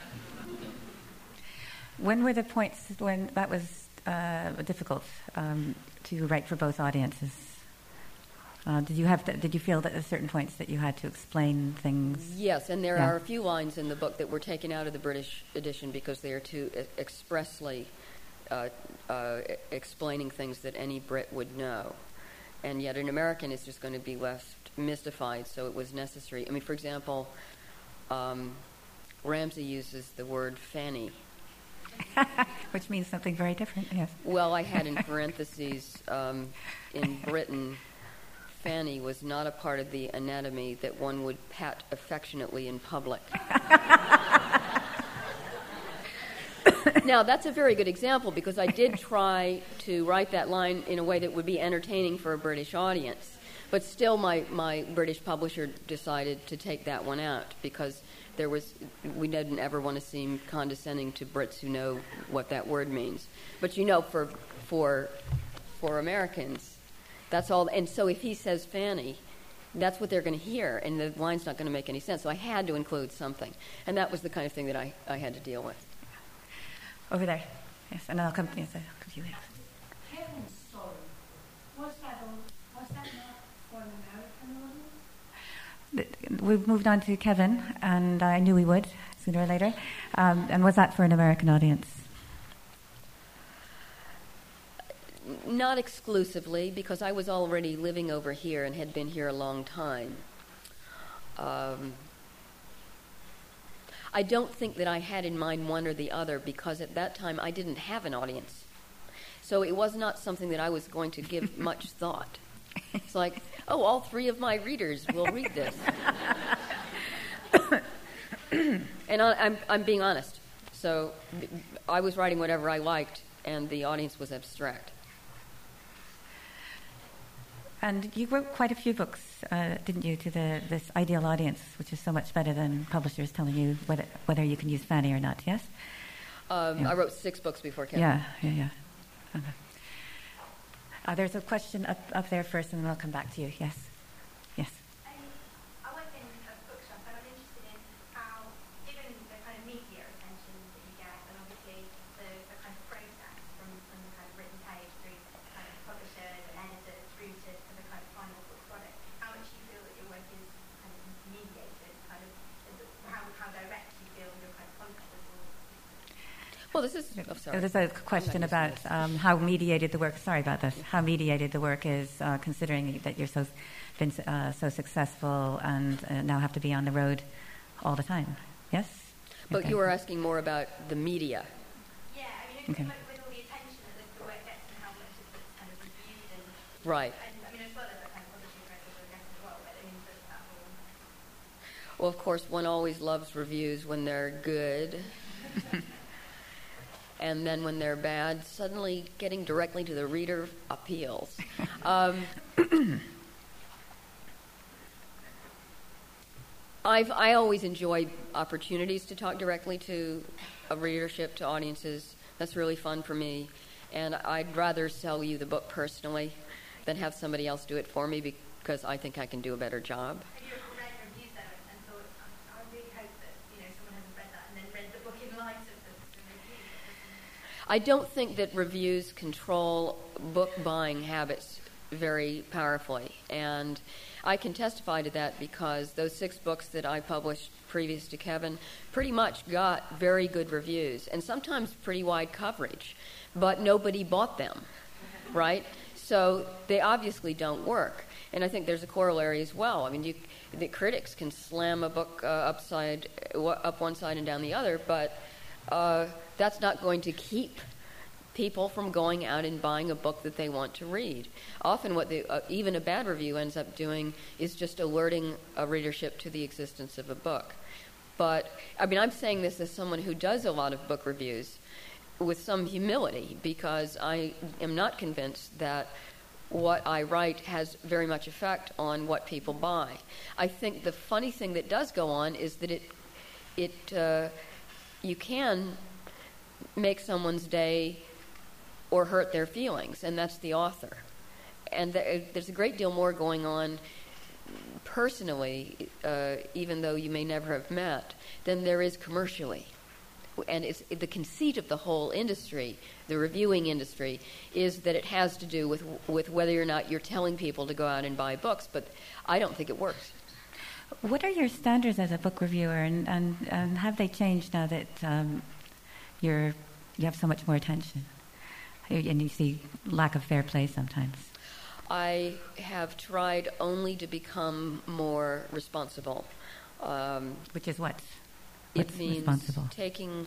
When were the points when that was uh, difficult um, to write for both audiences? Uh, did you have to, did you feel that at certain points that you had to explain things? Yes, and there yeah. are a few lines in the book that were taken out of the British edition because they are too e- expressly uh, uh, explaining things that any Brit would know. And yet an American is just going to be left mystified, so it was necessary. I mean, for example, um, Ramsay uses the word fanny. Which means something very different, yes. Well, I had in parentheses, um, in Britain, fanny was not a part of the anatomy that one would pat affectionately in public. Now, that's a very good example because I did try to write that line in a way that would be entertaining for a British audience. But still, my, my British publisher decided to take that one out because there was we didn't ever want to seem condescending to Brits who know what that word means. But you know, for for for Americans, that's all. And so if he says fanny, that's what they're going to hear, and the line's not going to make any sense. So I had to include something, and that was the kind of thing that I, I had to deal with. Over there, yes, and I'll come. Yes, I'll come to you. Kevin's story, was that all, was that not for an American audience? We've moved on to Kevin, and I knew we would sooner or later. Um, and was that for an American audience? Not exclusively, because I was already living over here and had been here a long time. Um, I don't think that I had in mind one or the other, because at that time I didn't have an audience. So it was not something that I was going to give much thought. It's like, oh, all three of my readers will read this. And I, I'm, I'm being honest. So I was writing whatever I liked, and the audience was abstract. And you wrote quite a few books, uh, didn't you, to the this ideal audience, which is so much better than publishers telling you whether, whether you can use fanny or not, yes? Um, yeah. I wrote six books before Kevin. Yeah, yeah, yeah. Okay. Uh, there's a question up, up there first, and then I'll come back to you. Yes? Yes. Um, I work in a bookshop, and I'm interested in how, given the kind of media attention that you get, and obviously the, the kind of process from, from the kind of written page through to kind of publishers and editors through to, to the kind of final book product, how much you feel that your work is kind of mediated, kind of how, how direct you feel your kind of content is all. Well, this is... Oh, sorry. There's a question about um, how mediated the work. Sorry about this. How mediated the work is, uh, considering that you're so been uh, so successful and uh, now have to be on the road all the time. Yes. But okay. you were asking more about the media. Yeah, I mean, Okay. with, with all the attention that the, the work gets and how much it's kind of reviewed and... Right. And, I mean, as well as the kind of publishing process, I guess, as well, but I mean, does that all... Well, of course, one always loves reviews when they're good. And then when they're bad, suddenly getting directly to the reader appeals. Um, I've, I always enjoy opportunities to talk directly to a readership, to audiences. That's really fun for me. And I'd rather sell you the book personally than have somebody else do it for me, be, because I think I can do a better job. Have you ever read reviews though and thought, I I really hope that you know someone hasn't read that and then read the book in light of the, the review? I don't think that reviews control book buying habits very powerfully, and I can testify to that because those six books that I published previous to Kevin pretty much got very good reviews and sometimes pretty wide coverage, but nobody bought them, right? So they obviously don't work. And I think there's a corollary as well. I mean, you, the critics can slam a book uh, upside, up one side and down the other, but uh, that's not going to keep people from going out and buying a book that they want to read. Often what the, uh, even a bad review ends up doing is just alerting a readership to the existence of a book. But, I mean, I'm saying this as someone who does a lot of book reviews with some humility, because I am not convinced that what I write has very much effect on what people buy. I think the funny thing that does go on is that it, it, uh, you can make someone's day or hurt their feelings, and that's the author. And th- there's a great deal more going on personally, uh, even though you may never have met, than there is commercially. And it's, the conceit of the whole industry, the reviewing industry, is that it has to do with with whether or not you're telling people to go out and buy books, but I don't think it works. What are your standards as a book reviewer, and, and, and have they changed now that um, you're you have so much more attention, and you see lack of fair play sometimes? I have tried only to become more responsible. Um, Which is what? It means responsible? taking.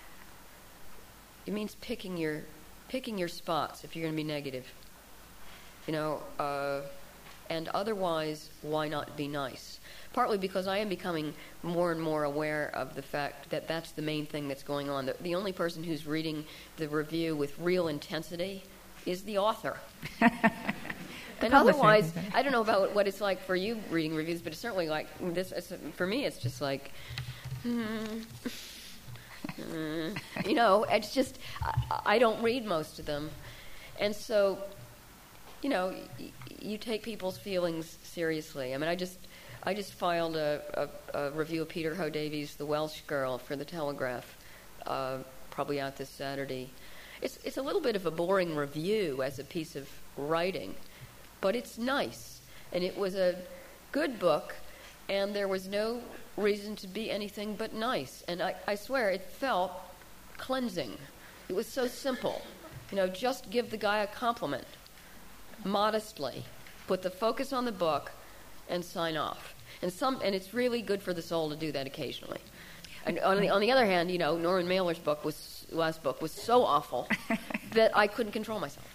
It means picking your picking your spots if you're going to be negative. You know, uh, and otherwise, why not be nice? Partly because I am becoming more and more aware of the fact that that's the main thing that's going on. The, the only person who's reading the review with real intensity is the author. And otherwise, I don't know about what it's like for you reading reviews, but it's certainly like this. It's, for me, it's just like, mm, mm, you know, it's just, I, I don't read most of them. And so, you know, y- you take people's feelings seriously. I mean, I just I just filed a, a, a review of Peter Ho Davies' The Welsh Girl for The Telegraph, uh, probably out this Saturday. It's it's a little bit of a boring review as a piece of writing, but it's nice. And it was a good book, and there was no reason to be anything but nice. And I, I swear, it felt cleansing. It was so simple. You know, just give the guy a compliment, modestly. Put the focus on the book, and sign off. And some, and it's really good for the soul to do that occasionally. And on the, on the other hand, you know, Norman Mailer's book was last book was so awful that I couldn't control myself.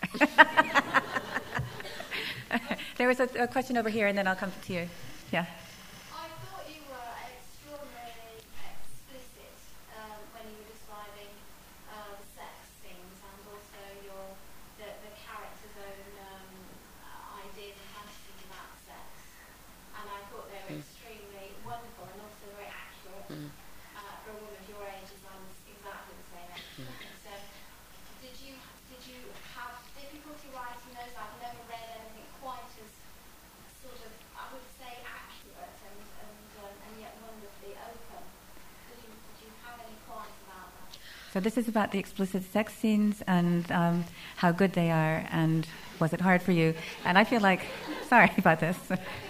There was a, a question over here, and then I'll come to you. Yeah. I thought you were extraordinarily explicit um, when you were describing uh, the sex scenes and also your the, the character's own um, ideas and fantasies about sex. And I thought they were extremely wonderful and also very accurate. Mm. Uh, for a woman of your age, as I'm exactly the same age. So, did you did you have difficulty writing those? I've never read anything quite as sort of, I would say, accurate and and, um, and yet wonderfully open. Did you did you have any qualms about that? So this is about the explicit sex scenes and um, how good they are, and was it hard for you? And I feel like, sorry about this.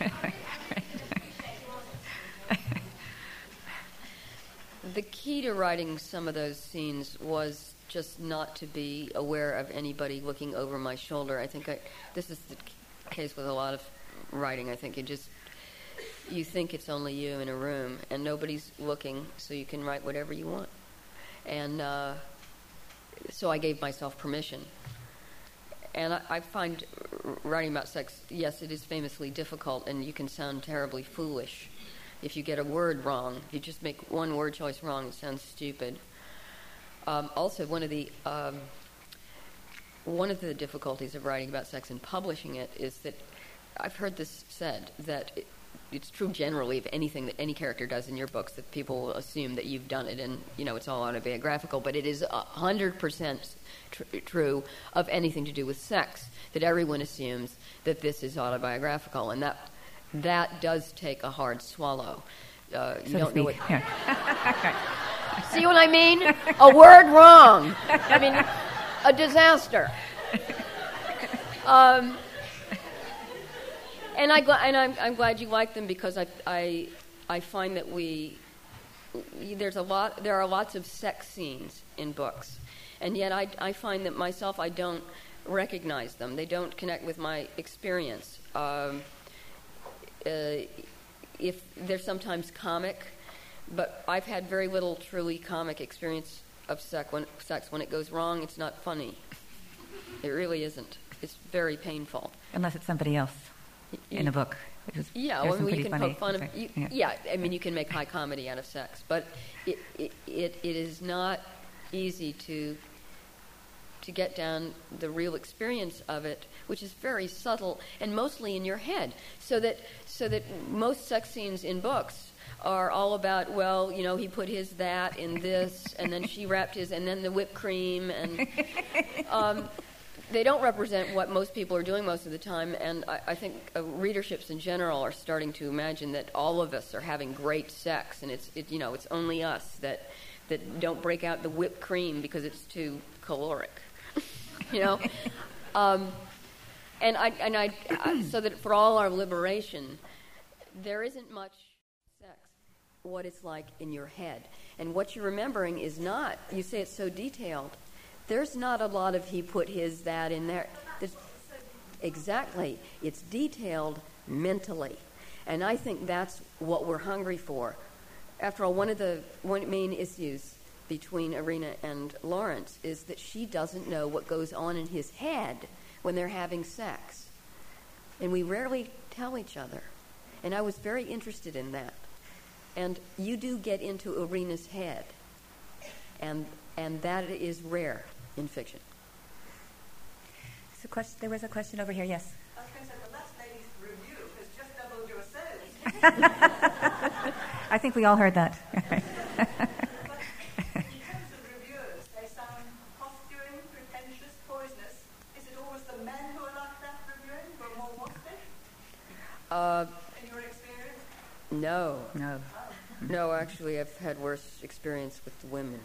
The key to writing some of those scenes was just not to be aware of anybody looking over my shoulder. I think I, this is the case with a lot of writing. I think you just, you think it's only you in a room and nobody's looking, so you can write whatever you want. And uh, so I gave myself permission. And I, I find writing about sex, yes, it is famously difficult, and you can sound terribly foolish. If you get a word wrong, if you just make one word choice wrong, it sounds stupid. Um, also, one of the um, one of the difficulties of writing about sex and publishing it is that I've heard this said that it, it's true generally of anything that any character does in your books, that people will assume that you've done it and, you know, it's all autobiographical, but it is one hundred percent tr- true of anything to do with sex, that everyone assumes that this is autobiographical, and that that does take a hard swallow. Uh, you so don't know what... Yeah. See what I mean? A word wrong. I mean, a disaster. Um... And I and I'm, I'm glad you like them, because I, I I find that we there's a lot there are lots of sex scenes in books, and yet I I find that myself I don't recognize them. They don't connect with my experience. Um, uh, if they're sometimes comic, but I've had very little truly comic experience of sex. When sex when it goes wrong, it's not funny. It really isn't. It's very painful. Unless it's somebody else. In a book. Which is, yeah, well, you can poke fun of... You, yeah. yeah, I mean, you can make high comedy out of sex, but it, it it it is not easy to to get down the real experience of it, which is very subtle and mostly in your head. So that so that most sex scenes in books are all about, well, you know, he put his that in this, and then she wrapped his, and then the whipped cream, and... Um, They don't represent what most people are doing most of the time, and I, I think uh, readerships in general are starting to imagine that all of us are having great sex, and it's it, you know it's only us that that don't break out the whipped cream because it's too caloric, you know. um, and I and I uh, so that for all our liberation, there isn't much sex. What it's like in your head, and what you're remembering is not. You say it's so detailed. There's not a lot of he put his that in there. There's, exactly. It's detailed mentally. And I think that's what we're hungry for. After all, one of the one main issues between Irina and Lawrence is that she doesn't know what goes on in his head when they're having sex. And we rarely tell each other. And I was very interested in that. And you do get into Irina's head. And and that is rare in fiction. So question, there was a question over here, yes? I was going to say, the last lady's review has just doubled your sales. I think we all heard that. But in terms of reviewers, they sound posturing, pretentious, poisonous. Is it always the men who are like that reviewing, who are more waspish? Uh, in your experience? No. No. Oh. No, actually, I've had worse experience with the women.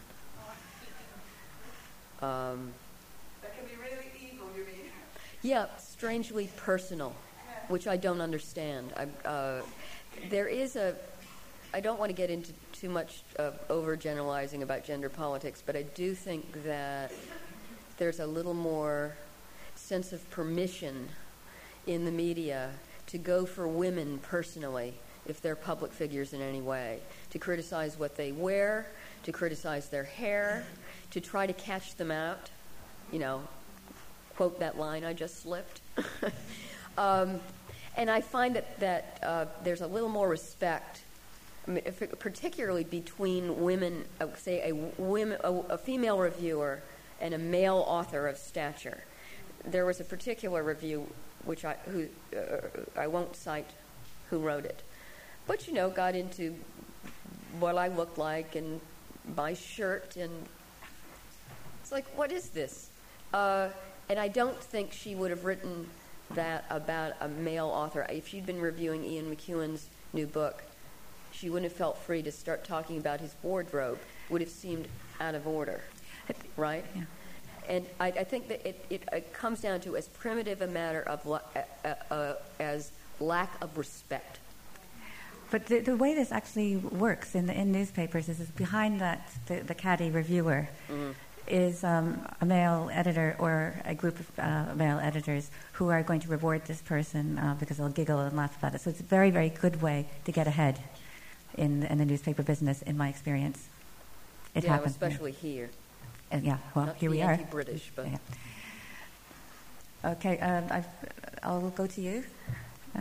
Um, that can be really evil, you mean? Yeah, strangely personal, yeah. Which I don't understand. I, uh, there is a... I don't want to get into too much uh, overgeneralizing about gender politics, but I do think that there's a little more sense of permission in the media to go for women personally, if they're public figures in any way, to criticize what they wear, to criticize their hair, to try to catch them out, you know, quote that line I just slipped. um, and I find that, that uh, there's a little more respect, I mean, if it, particularly between women, uh, say a, women, a, a female reviewer and a male author of stature. There was a particular review, which I, who, uh, I won't cite who wrote it, but, you know, got into what I looked like and my shirt, and it's like, what is this? Uh, and I don't think she would have written that about a male author. If she'd been reviewing Ian McEwan's new book, she wouldn't have felt free to start talking about his wardrobe. Would have seemed out of order, right? Yeah. And I, I think that it, it, it comes down to as primitive a matter of uh, uh, as lack of respect. But the, the way this actually works in the in newspapers is, is behind that the, the caddy reviewer mm-hmm. is um, a male editor or a group of uh, male editors who are going to reward this person uh, because they'll giggle and laugh about it. So it's a very, very good way to get ahead in in the newspaper business, in my experience. It yeah, happens, especially yeah. here. Uh, yeah, well, Not here to we be are. Anti-British, but yeah. Okay, um, I've, I'll go to you. Uh,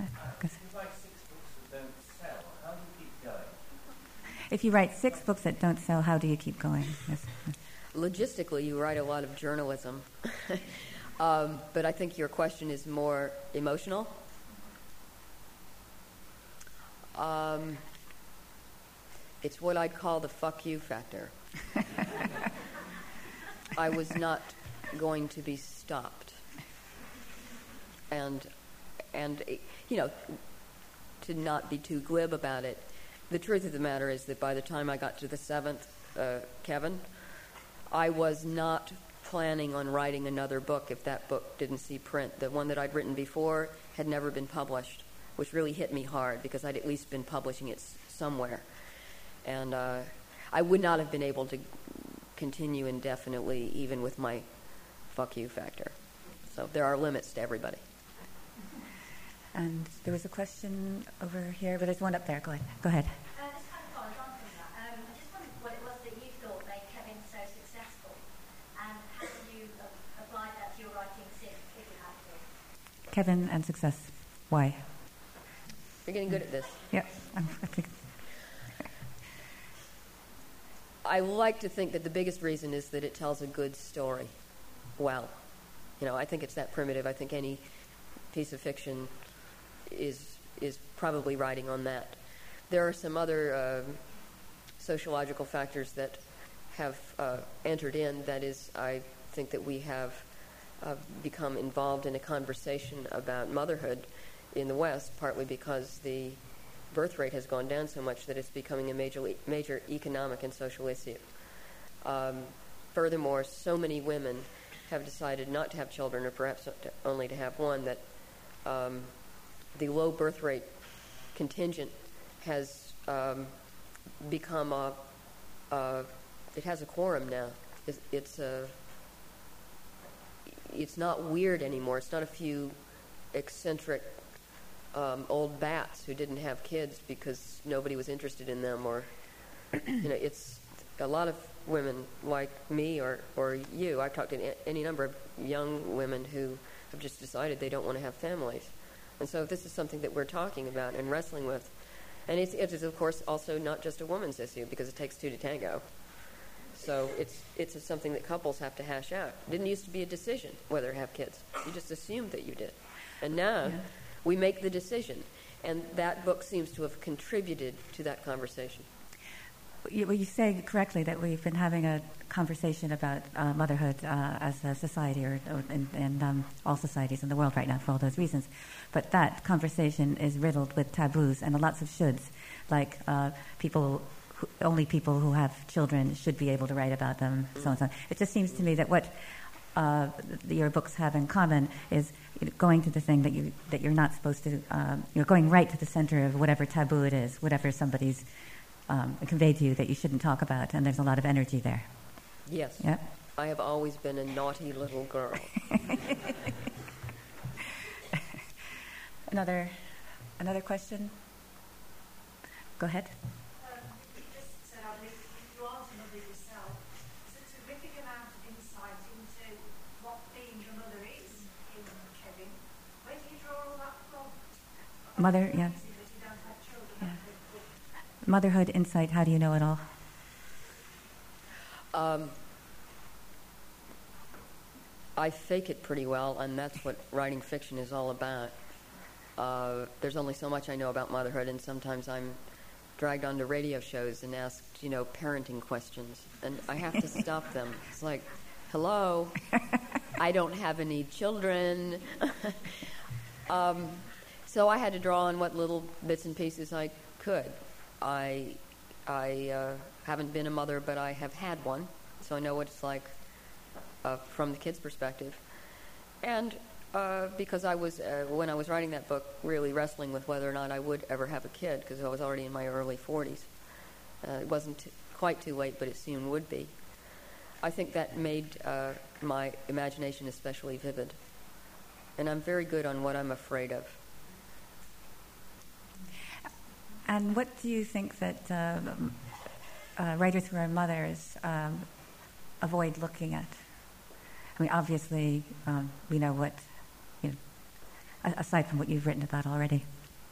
If you write six books that don't sell, how do you keep going? Yes. Logistically, you write a lot of journalism. um, but I think your question is more emotional. Um, it's what I'd call the fuck you factor. I was not going to be stopped. And, and you know, to not be too glib about it, the truth of the matter is that by the time I got to the seventh, uh, Kevin, I was not planning on writing another book if that book didn't see print. The one that I'd written before had never been published, which really hit me hard because I'd at least been publishing it s- somewhere. And uh, I would not have been able to continue indefinitely even with my fuck you factor. So there are limits to everybody. And there was a question over here, but there's one up there. Go ahead. Go ahead. Uh, this kind of follows on from that. Um, I just wondered what it was that you thought made Kevin so successful, and how you uh, applied that to your writing since, if you have to. Kevin and success. Why? You're getting good at this. Yeah. I'm, I think. I like to think that the biggest reason is that it tells a good story well. You know, I think it's that primitive. I think any piece of fiction is is probably riding on that. There are some other uh, sociological factors that have uh, entered in. That is, I think that we have uh, become involved in a conversation about motherhood in the West, partly because the birth rate has gone down so much that it's becoming a major major economic and social issue. Um, furthermore, so many women have decided not to have children, or perhaps to, only to have one, that um, the low birth rate contingent has um, become a, a, it has a quorum now. It's, it's a, it's not weird anymore. It's not a few eccentric um, old bats who didn't have kids because nobody was interested in them, or you know, it's a lot of women like me or, or you. I've talked to any number of young women who have just decided they don't want to have families. And so this is something that we're talking about and wrestling with. And it's, it is, of course, also not just a woman's issue because it takes two to tango. So it's it's something that couples have to hash out. It didn't used to be a decision whether to have kids. You just assumed that you did. And now yeah. we make the decision. And that book seems to have contributed to that conversation. You, well, you say correctly that we've been having a conversation about uh, motherhood uh, as a society, or, or in, in um, all societies in the world right now for all those reasons. But that conversation is riddled with taboos and lots of shoulds, like uh, people, who, only people who have children should be able to write about them, so on and so on. It just seems to me that what uh, your books have in common is going to the thing that you that you're not supposed to. Uh, you're going right to the center of whatever taboo it is, whatever somebody's Um, conveyed to you that you shouldn't talk about, and there's a lot of energy there. Yes. Yeah. I have always been a naughty little girl. another, another question? Go ahead. Um, you just said, I believe, you aren't a mother yourself. There's a terrific amount of insight into what being a mother is in Kevin. Where do you draw all that from? Mother, yeah. Motherhood insight, how do you know it all? Um, I fake it pretty well, and that's what writing fiction is all about. Uh, there's only so much I know about motherhood, and sometimes I'm dragged onto radio shows and asked, you know, parenting questions, and I have to stop them. It's like, hello, I don't have any children. um, so I had to draw on what little bits and pieces I could. I I uh, haven't been a mother, but I have had one, so I know what it's like uh, from the kid's perspective. And uh, because I was, uh, when I was writing that book, really wrestling with whether or not I would ever have a kid, because I was already in my early forties. Uh, it wasn't t- quite too late, but it soon would be. I think that made uh, my imagination especially vivid. And I'm very good on what I'm afraid of. And what do you think that uh, uh, writers who are mothers um, avoid looking at? I mean, obviously, um, we know what, you know, aside from what you've written about already.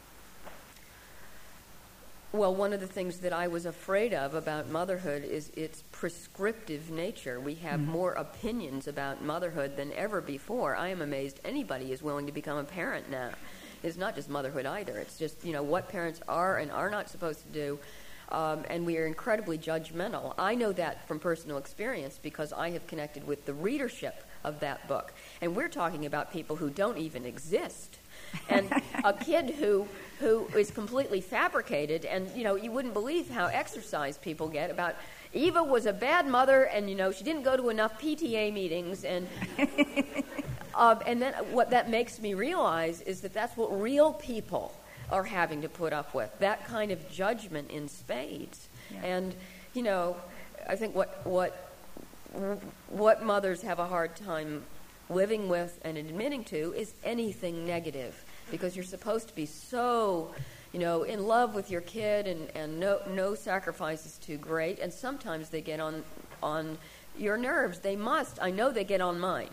Well, one of the things that I was afraid of about motherhood is its prescriptive nature. We have mm-hmm. more opinions about motherhood than ever before. I am amazed anybody is willing to become a parent now. It's not just motherhood either. It's just, you know, what parents are and are not supposed to do. Um, and we are incredibly judgmental. I know that from personal experience because I have connected with the readership of that book. And we're talking about people who don't even exist. And a kid who who is completely fabricated, and, you know, you wouldn't believe how exercised people get about Eva was a bad mother, and, you know, she didn't go to enough P T A meetings. And uh, and then what that makes me realize is that that's what real people are having to put up with, that kind of judgment in spades. Yeah. And, you know, I think what what what mothers have a hard time living with and admitting to is anything negative, because you're supposed to be so, you know, in love with your kid, and, and no no sacrifice is too great, and sometimes they get on on your nerves. They must. I know they get on mine.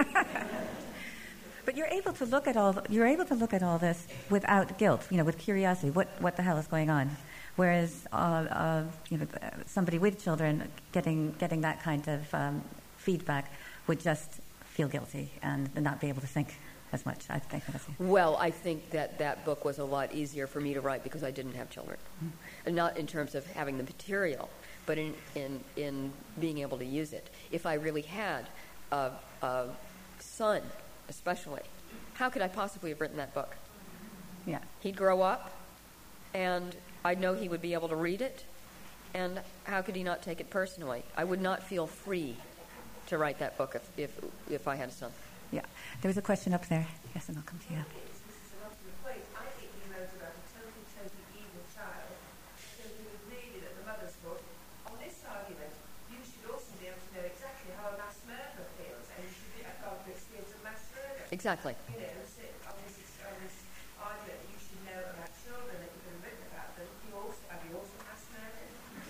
But you're able to look at all you're able to look at all this without guilt, you know, with curiosity. What what the hell is going on? Whereas uh, uh, you know, somebody with children getting getting that kind of um, feedback would just feel guilty and not be able to think as much, I think. Well, I think that that book was a lot easier for me to write because I didn't have children. Mm-hmm. And not in terms of having the material, but in, in, in being able to use it. If I really had a, a son, especially, how could I possibly have written that book? Yeah. He'd grow up, and I'd know he would be able to read it, and how could he not take it personally? I would not feel free to write that book if if, if I had a son. Yeah. There was a question up there. Yes, and I'll come to you. This is an ultimate point. I think you wrote about a totally, totally evil child, so you would read it at the mother's book. On this argument, you should also be able to know exactly how a mass murderer feels, and you should be able to experience a mass murder. Exactly. You know, so on this, on this argument that you should know about children, that you could have written about them, you also, have you also mass murdered?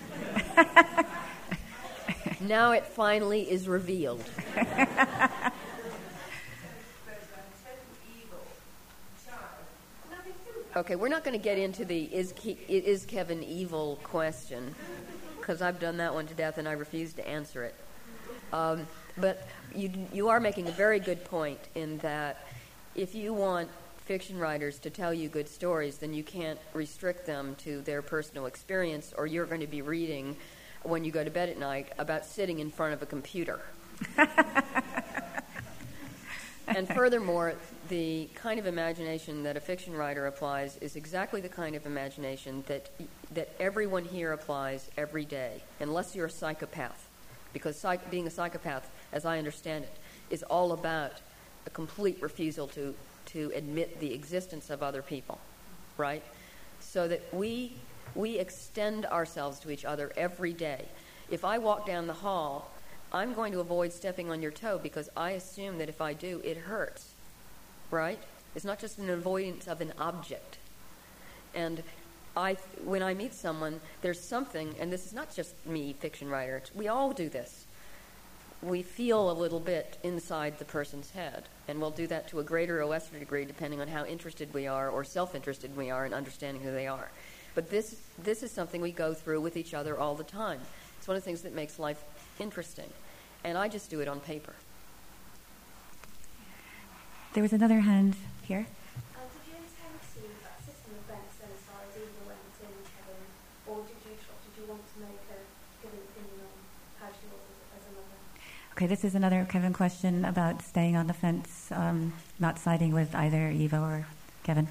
Now it finally is revealed. Okay, we're not going to get into the is, Ke- is Kevin evil question, because I've done that one to death and I refuse to answer it. Um, but you you are making a very good point in that if you want fiction writers to tell you good stories, then you can't restrict them to their personal experience, or you're going to be reading when you go to bed at night about sitting in front of a computer. And furthermore, the kind of imagination that a fiction writer applies is exactly the kind of imagination that that everyone here applies every day, unless you're a psychopath. Because psych- being a psychopath, as I understand it, is all about a complete refusal to, to admit the existence of other people, right? So that we we extend ourselves to each other every day. If I walk down the hall, I'm going to avoid stepping on your toe because I assume that if I do, it hurts, right? It's not just an avoidance of an object. And I, when I meet someone, there's something, and this is not just me, fiction writer, we all do this. We feel a little bit inside the person's head, and we'll do that to a greater or lesser degree depending on how interested we are or self-interested we are in understanding who they are. But this this is something we go through with each other all the time. It's one of the things that makes life interesting. And I just do it on paper. There was another hand here. Uh, did you intend to uh, sit on the fence then as far as Eva went in, Kevin, or did you did you want to make a give an opinion on how she was as, as a mother? Okay, this is another Kevin question about staying on the fence, um, not siding with either Eva or Kevin.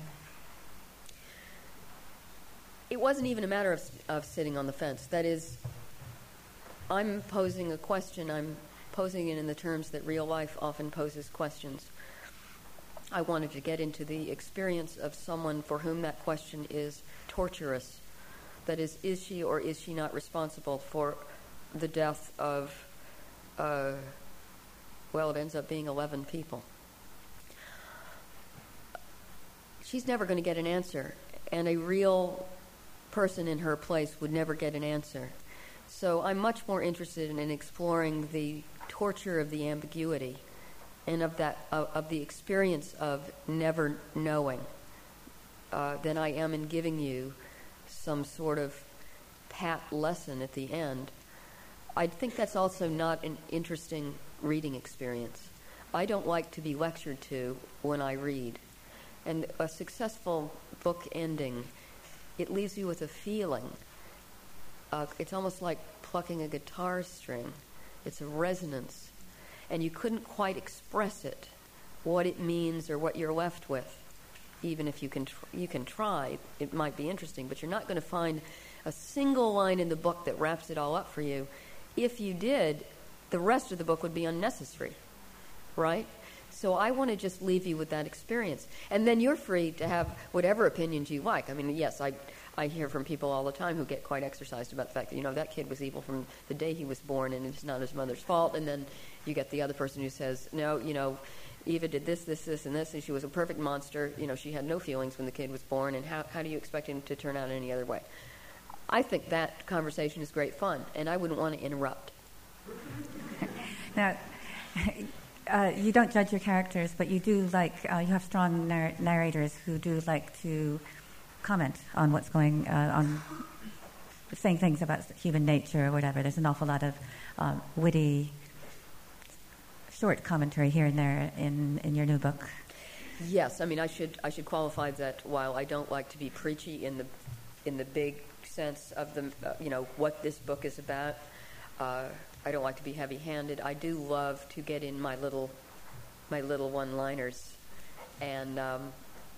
It wasn't even a matter of, of sitting on the fence. That is, I'm posing a question. I'm posing it in the terms that real life often poses questions. I wanted to get into the experience of someone for whom that question is torturous. That is, is she or is she not responsible for the death of, uh, well, it ends up being eleven people. She's never going to get an answer, and a real person in her place would never get an answer. So I'm much more interested in, in exploring the torture of the ambiguity and of that of, of the experience of never knowing uh, than I am in giving you some sort of pat lesson at the end. I think that's also not an interesting reading experience. I don't like to be lectured to when I read. And a successful book ending, it leaves you with a feeling. Uh, it's almost like plucking a guitar string. It's a resonance. And you couldn't quite express it, what it means or what you're left with. Even if you can tr- you can try, it might be interesting, but you're not going to find a single line in the book that wraps it all up for you. If you did, the rest of the book would be unnecessary, right? So I want to just leave you with that experience. And then you're free to have whatever opinions you like. I mean, yes, I I hear from people all the time who get quite exercised about the fact that, you know, that kid was evil from the day he was born and it's not his mother's fault. And then you get the other person who says, no, you know, Eva did this, this, this, and this, and she was a perfect monster. You know, she had no feelings when the kid was born, and how, how do you expect him to turn out any other way? I think that conversation is great fun, and I wouldn't want to interrupt. Now, uh, you don't judge your characters, but you do like, uh, you have strong narr- narrators who do like to comment on what's going uh, on, saying things about human nature or whatever. There's an awful lot of um, witty, short commentary here and there in, in your new book. Yes, I mean, I should I should qualify that while I don't like to be preachy in the in the big sense of the uh, you know what this book is about. Uh, I don't like to be heavy-handed. I do love to get in my little my little one-liners, and um,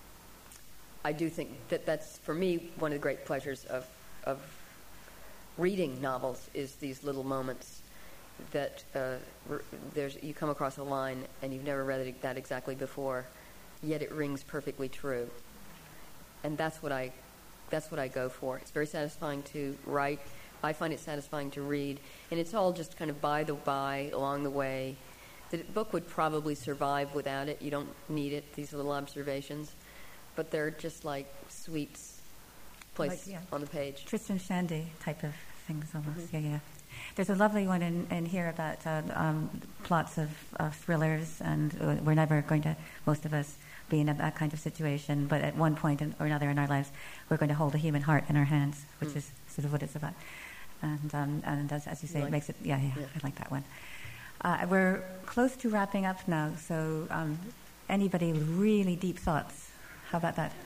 I do think that that's for me one of the great pleasures of of reading novels is these little moments that uh, r- there's you come across a line and you've never read it, that exactly before, yet it rings perfectly true, and that's what I that's what I go for. It's very satisfying to write. I find it satisfying to read, and it's all just kind of by the by along the way. The book would probably survive without it. You don't need it, these little observations, but they're just like sweets placed like, yeah. on the page. Tristan Shandy type of things almost. Mm-hmm. Yeah, yeah. There's a lovely one in, in here about uh, um, plots of, of thrillers, and uh, we're never going to, most of us, be in that kind of situation, but at one point or another in our lives, we're going to hold a human heart in our hands, which mm. is sort of what it's about. And um, and as, as you say, like, it makes it, yeah, yeah, yeah, I like that one. Uh, we're close to wrapping up now, so um, anybody with really deep thoughts, how about that?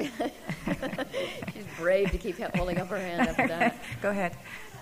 She's brave to keep holding up her hand after that. Go ahead.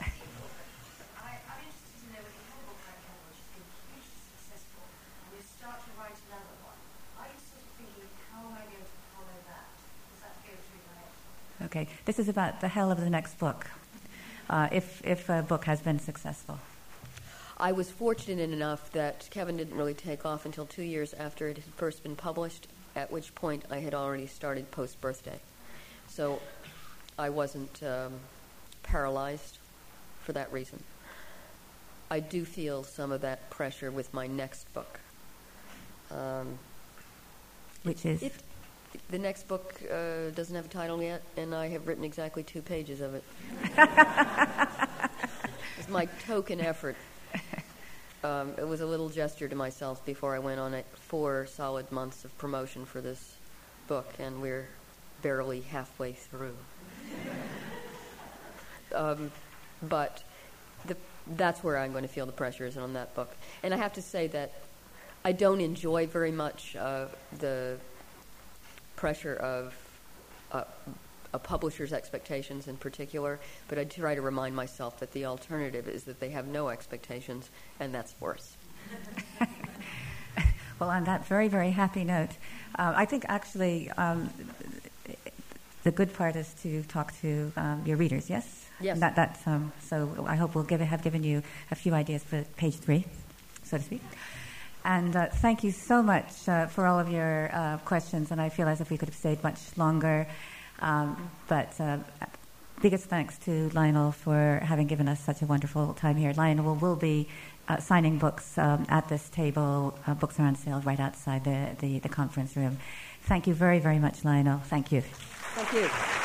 I, I'm interested to know when you have a book like Kevin, which has been hugely successful, and you start to write another one, are you sort of thinking, how am I going to follow that? Does that go through your head? Okay, this is about the hell of the next book, uh, if if a book has been successful. I was fortunate enough that Kevin didn't really take off until two years after it had first been published, at which point I had already started post-birthday. So I wasn't um, paralyzed for that reason. I do feel some of that pressure with my next book. Um, Which is? It, the next book uh, doesn't have a title yet, and I have written exactly two pages of it. It's my token effort. Um, it was a little gesture to myself before I went on a four solid months of promotion for this book, and we're barely halfway through. um, but the, that's where I'm going to feel the pressure is on that book. And I have to say that I don't enjoy very much uh, the pressure of uh, a publisher's expectations in particular, but I try to remind myself that the alternative is that they have no expectations, and that's worse. Well, on that very, very happy note, uh, I think actually um, the good part is to talk to um, your readers, yes? Yes. That, that's, um, so I hope we'll give, have given you a few ideas for page three, so to speak. And uh, thank you so much uh, for all of your uh, questions, and I feel as if we could have stayed much longer. Um, but uh, biggest thanks to Lionel for having given us such a wonderful time here. Lionel will be uh, signing books um, at this table. Uh, books are on sale right outside the, the, the conference room. Thank you very, very much, Lionel. Thank you. Thank you.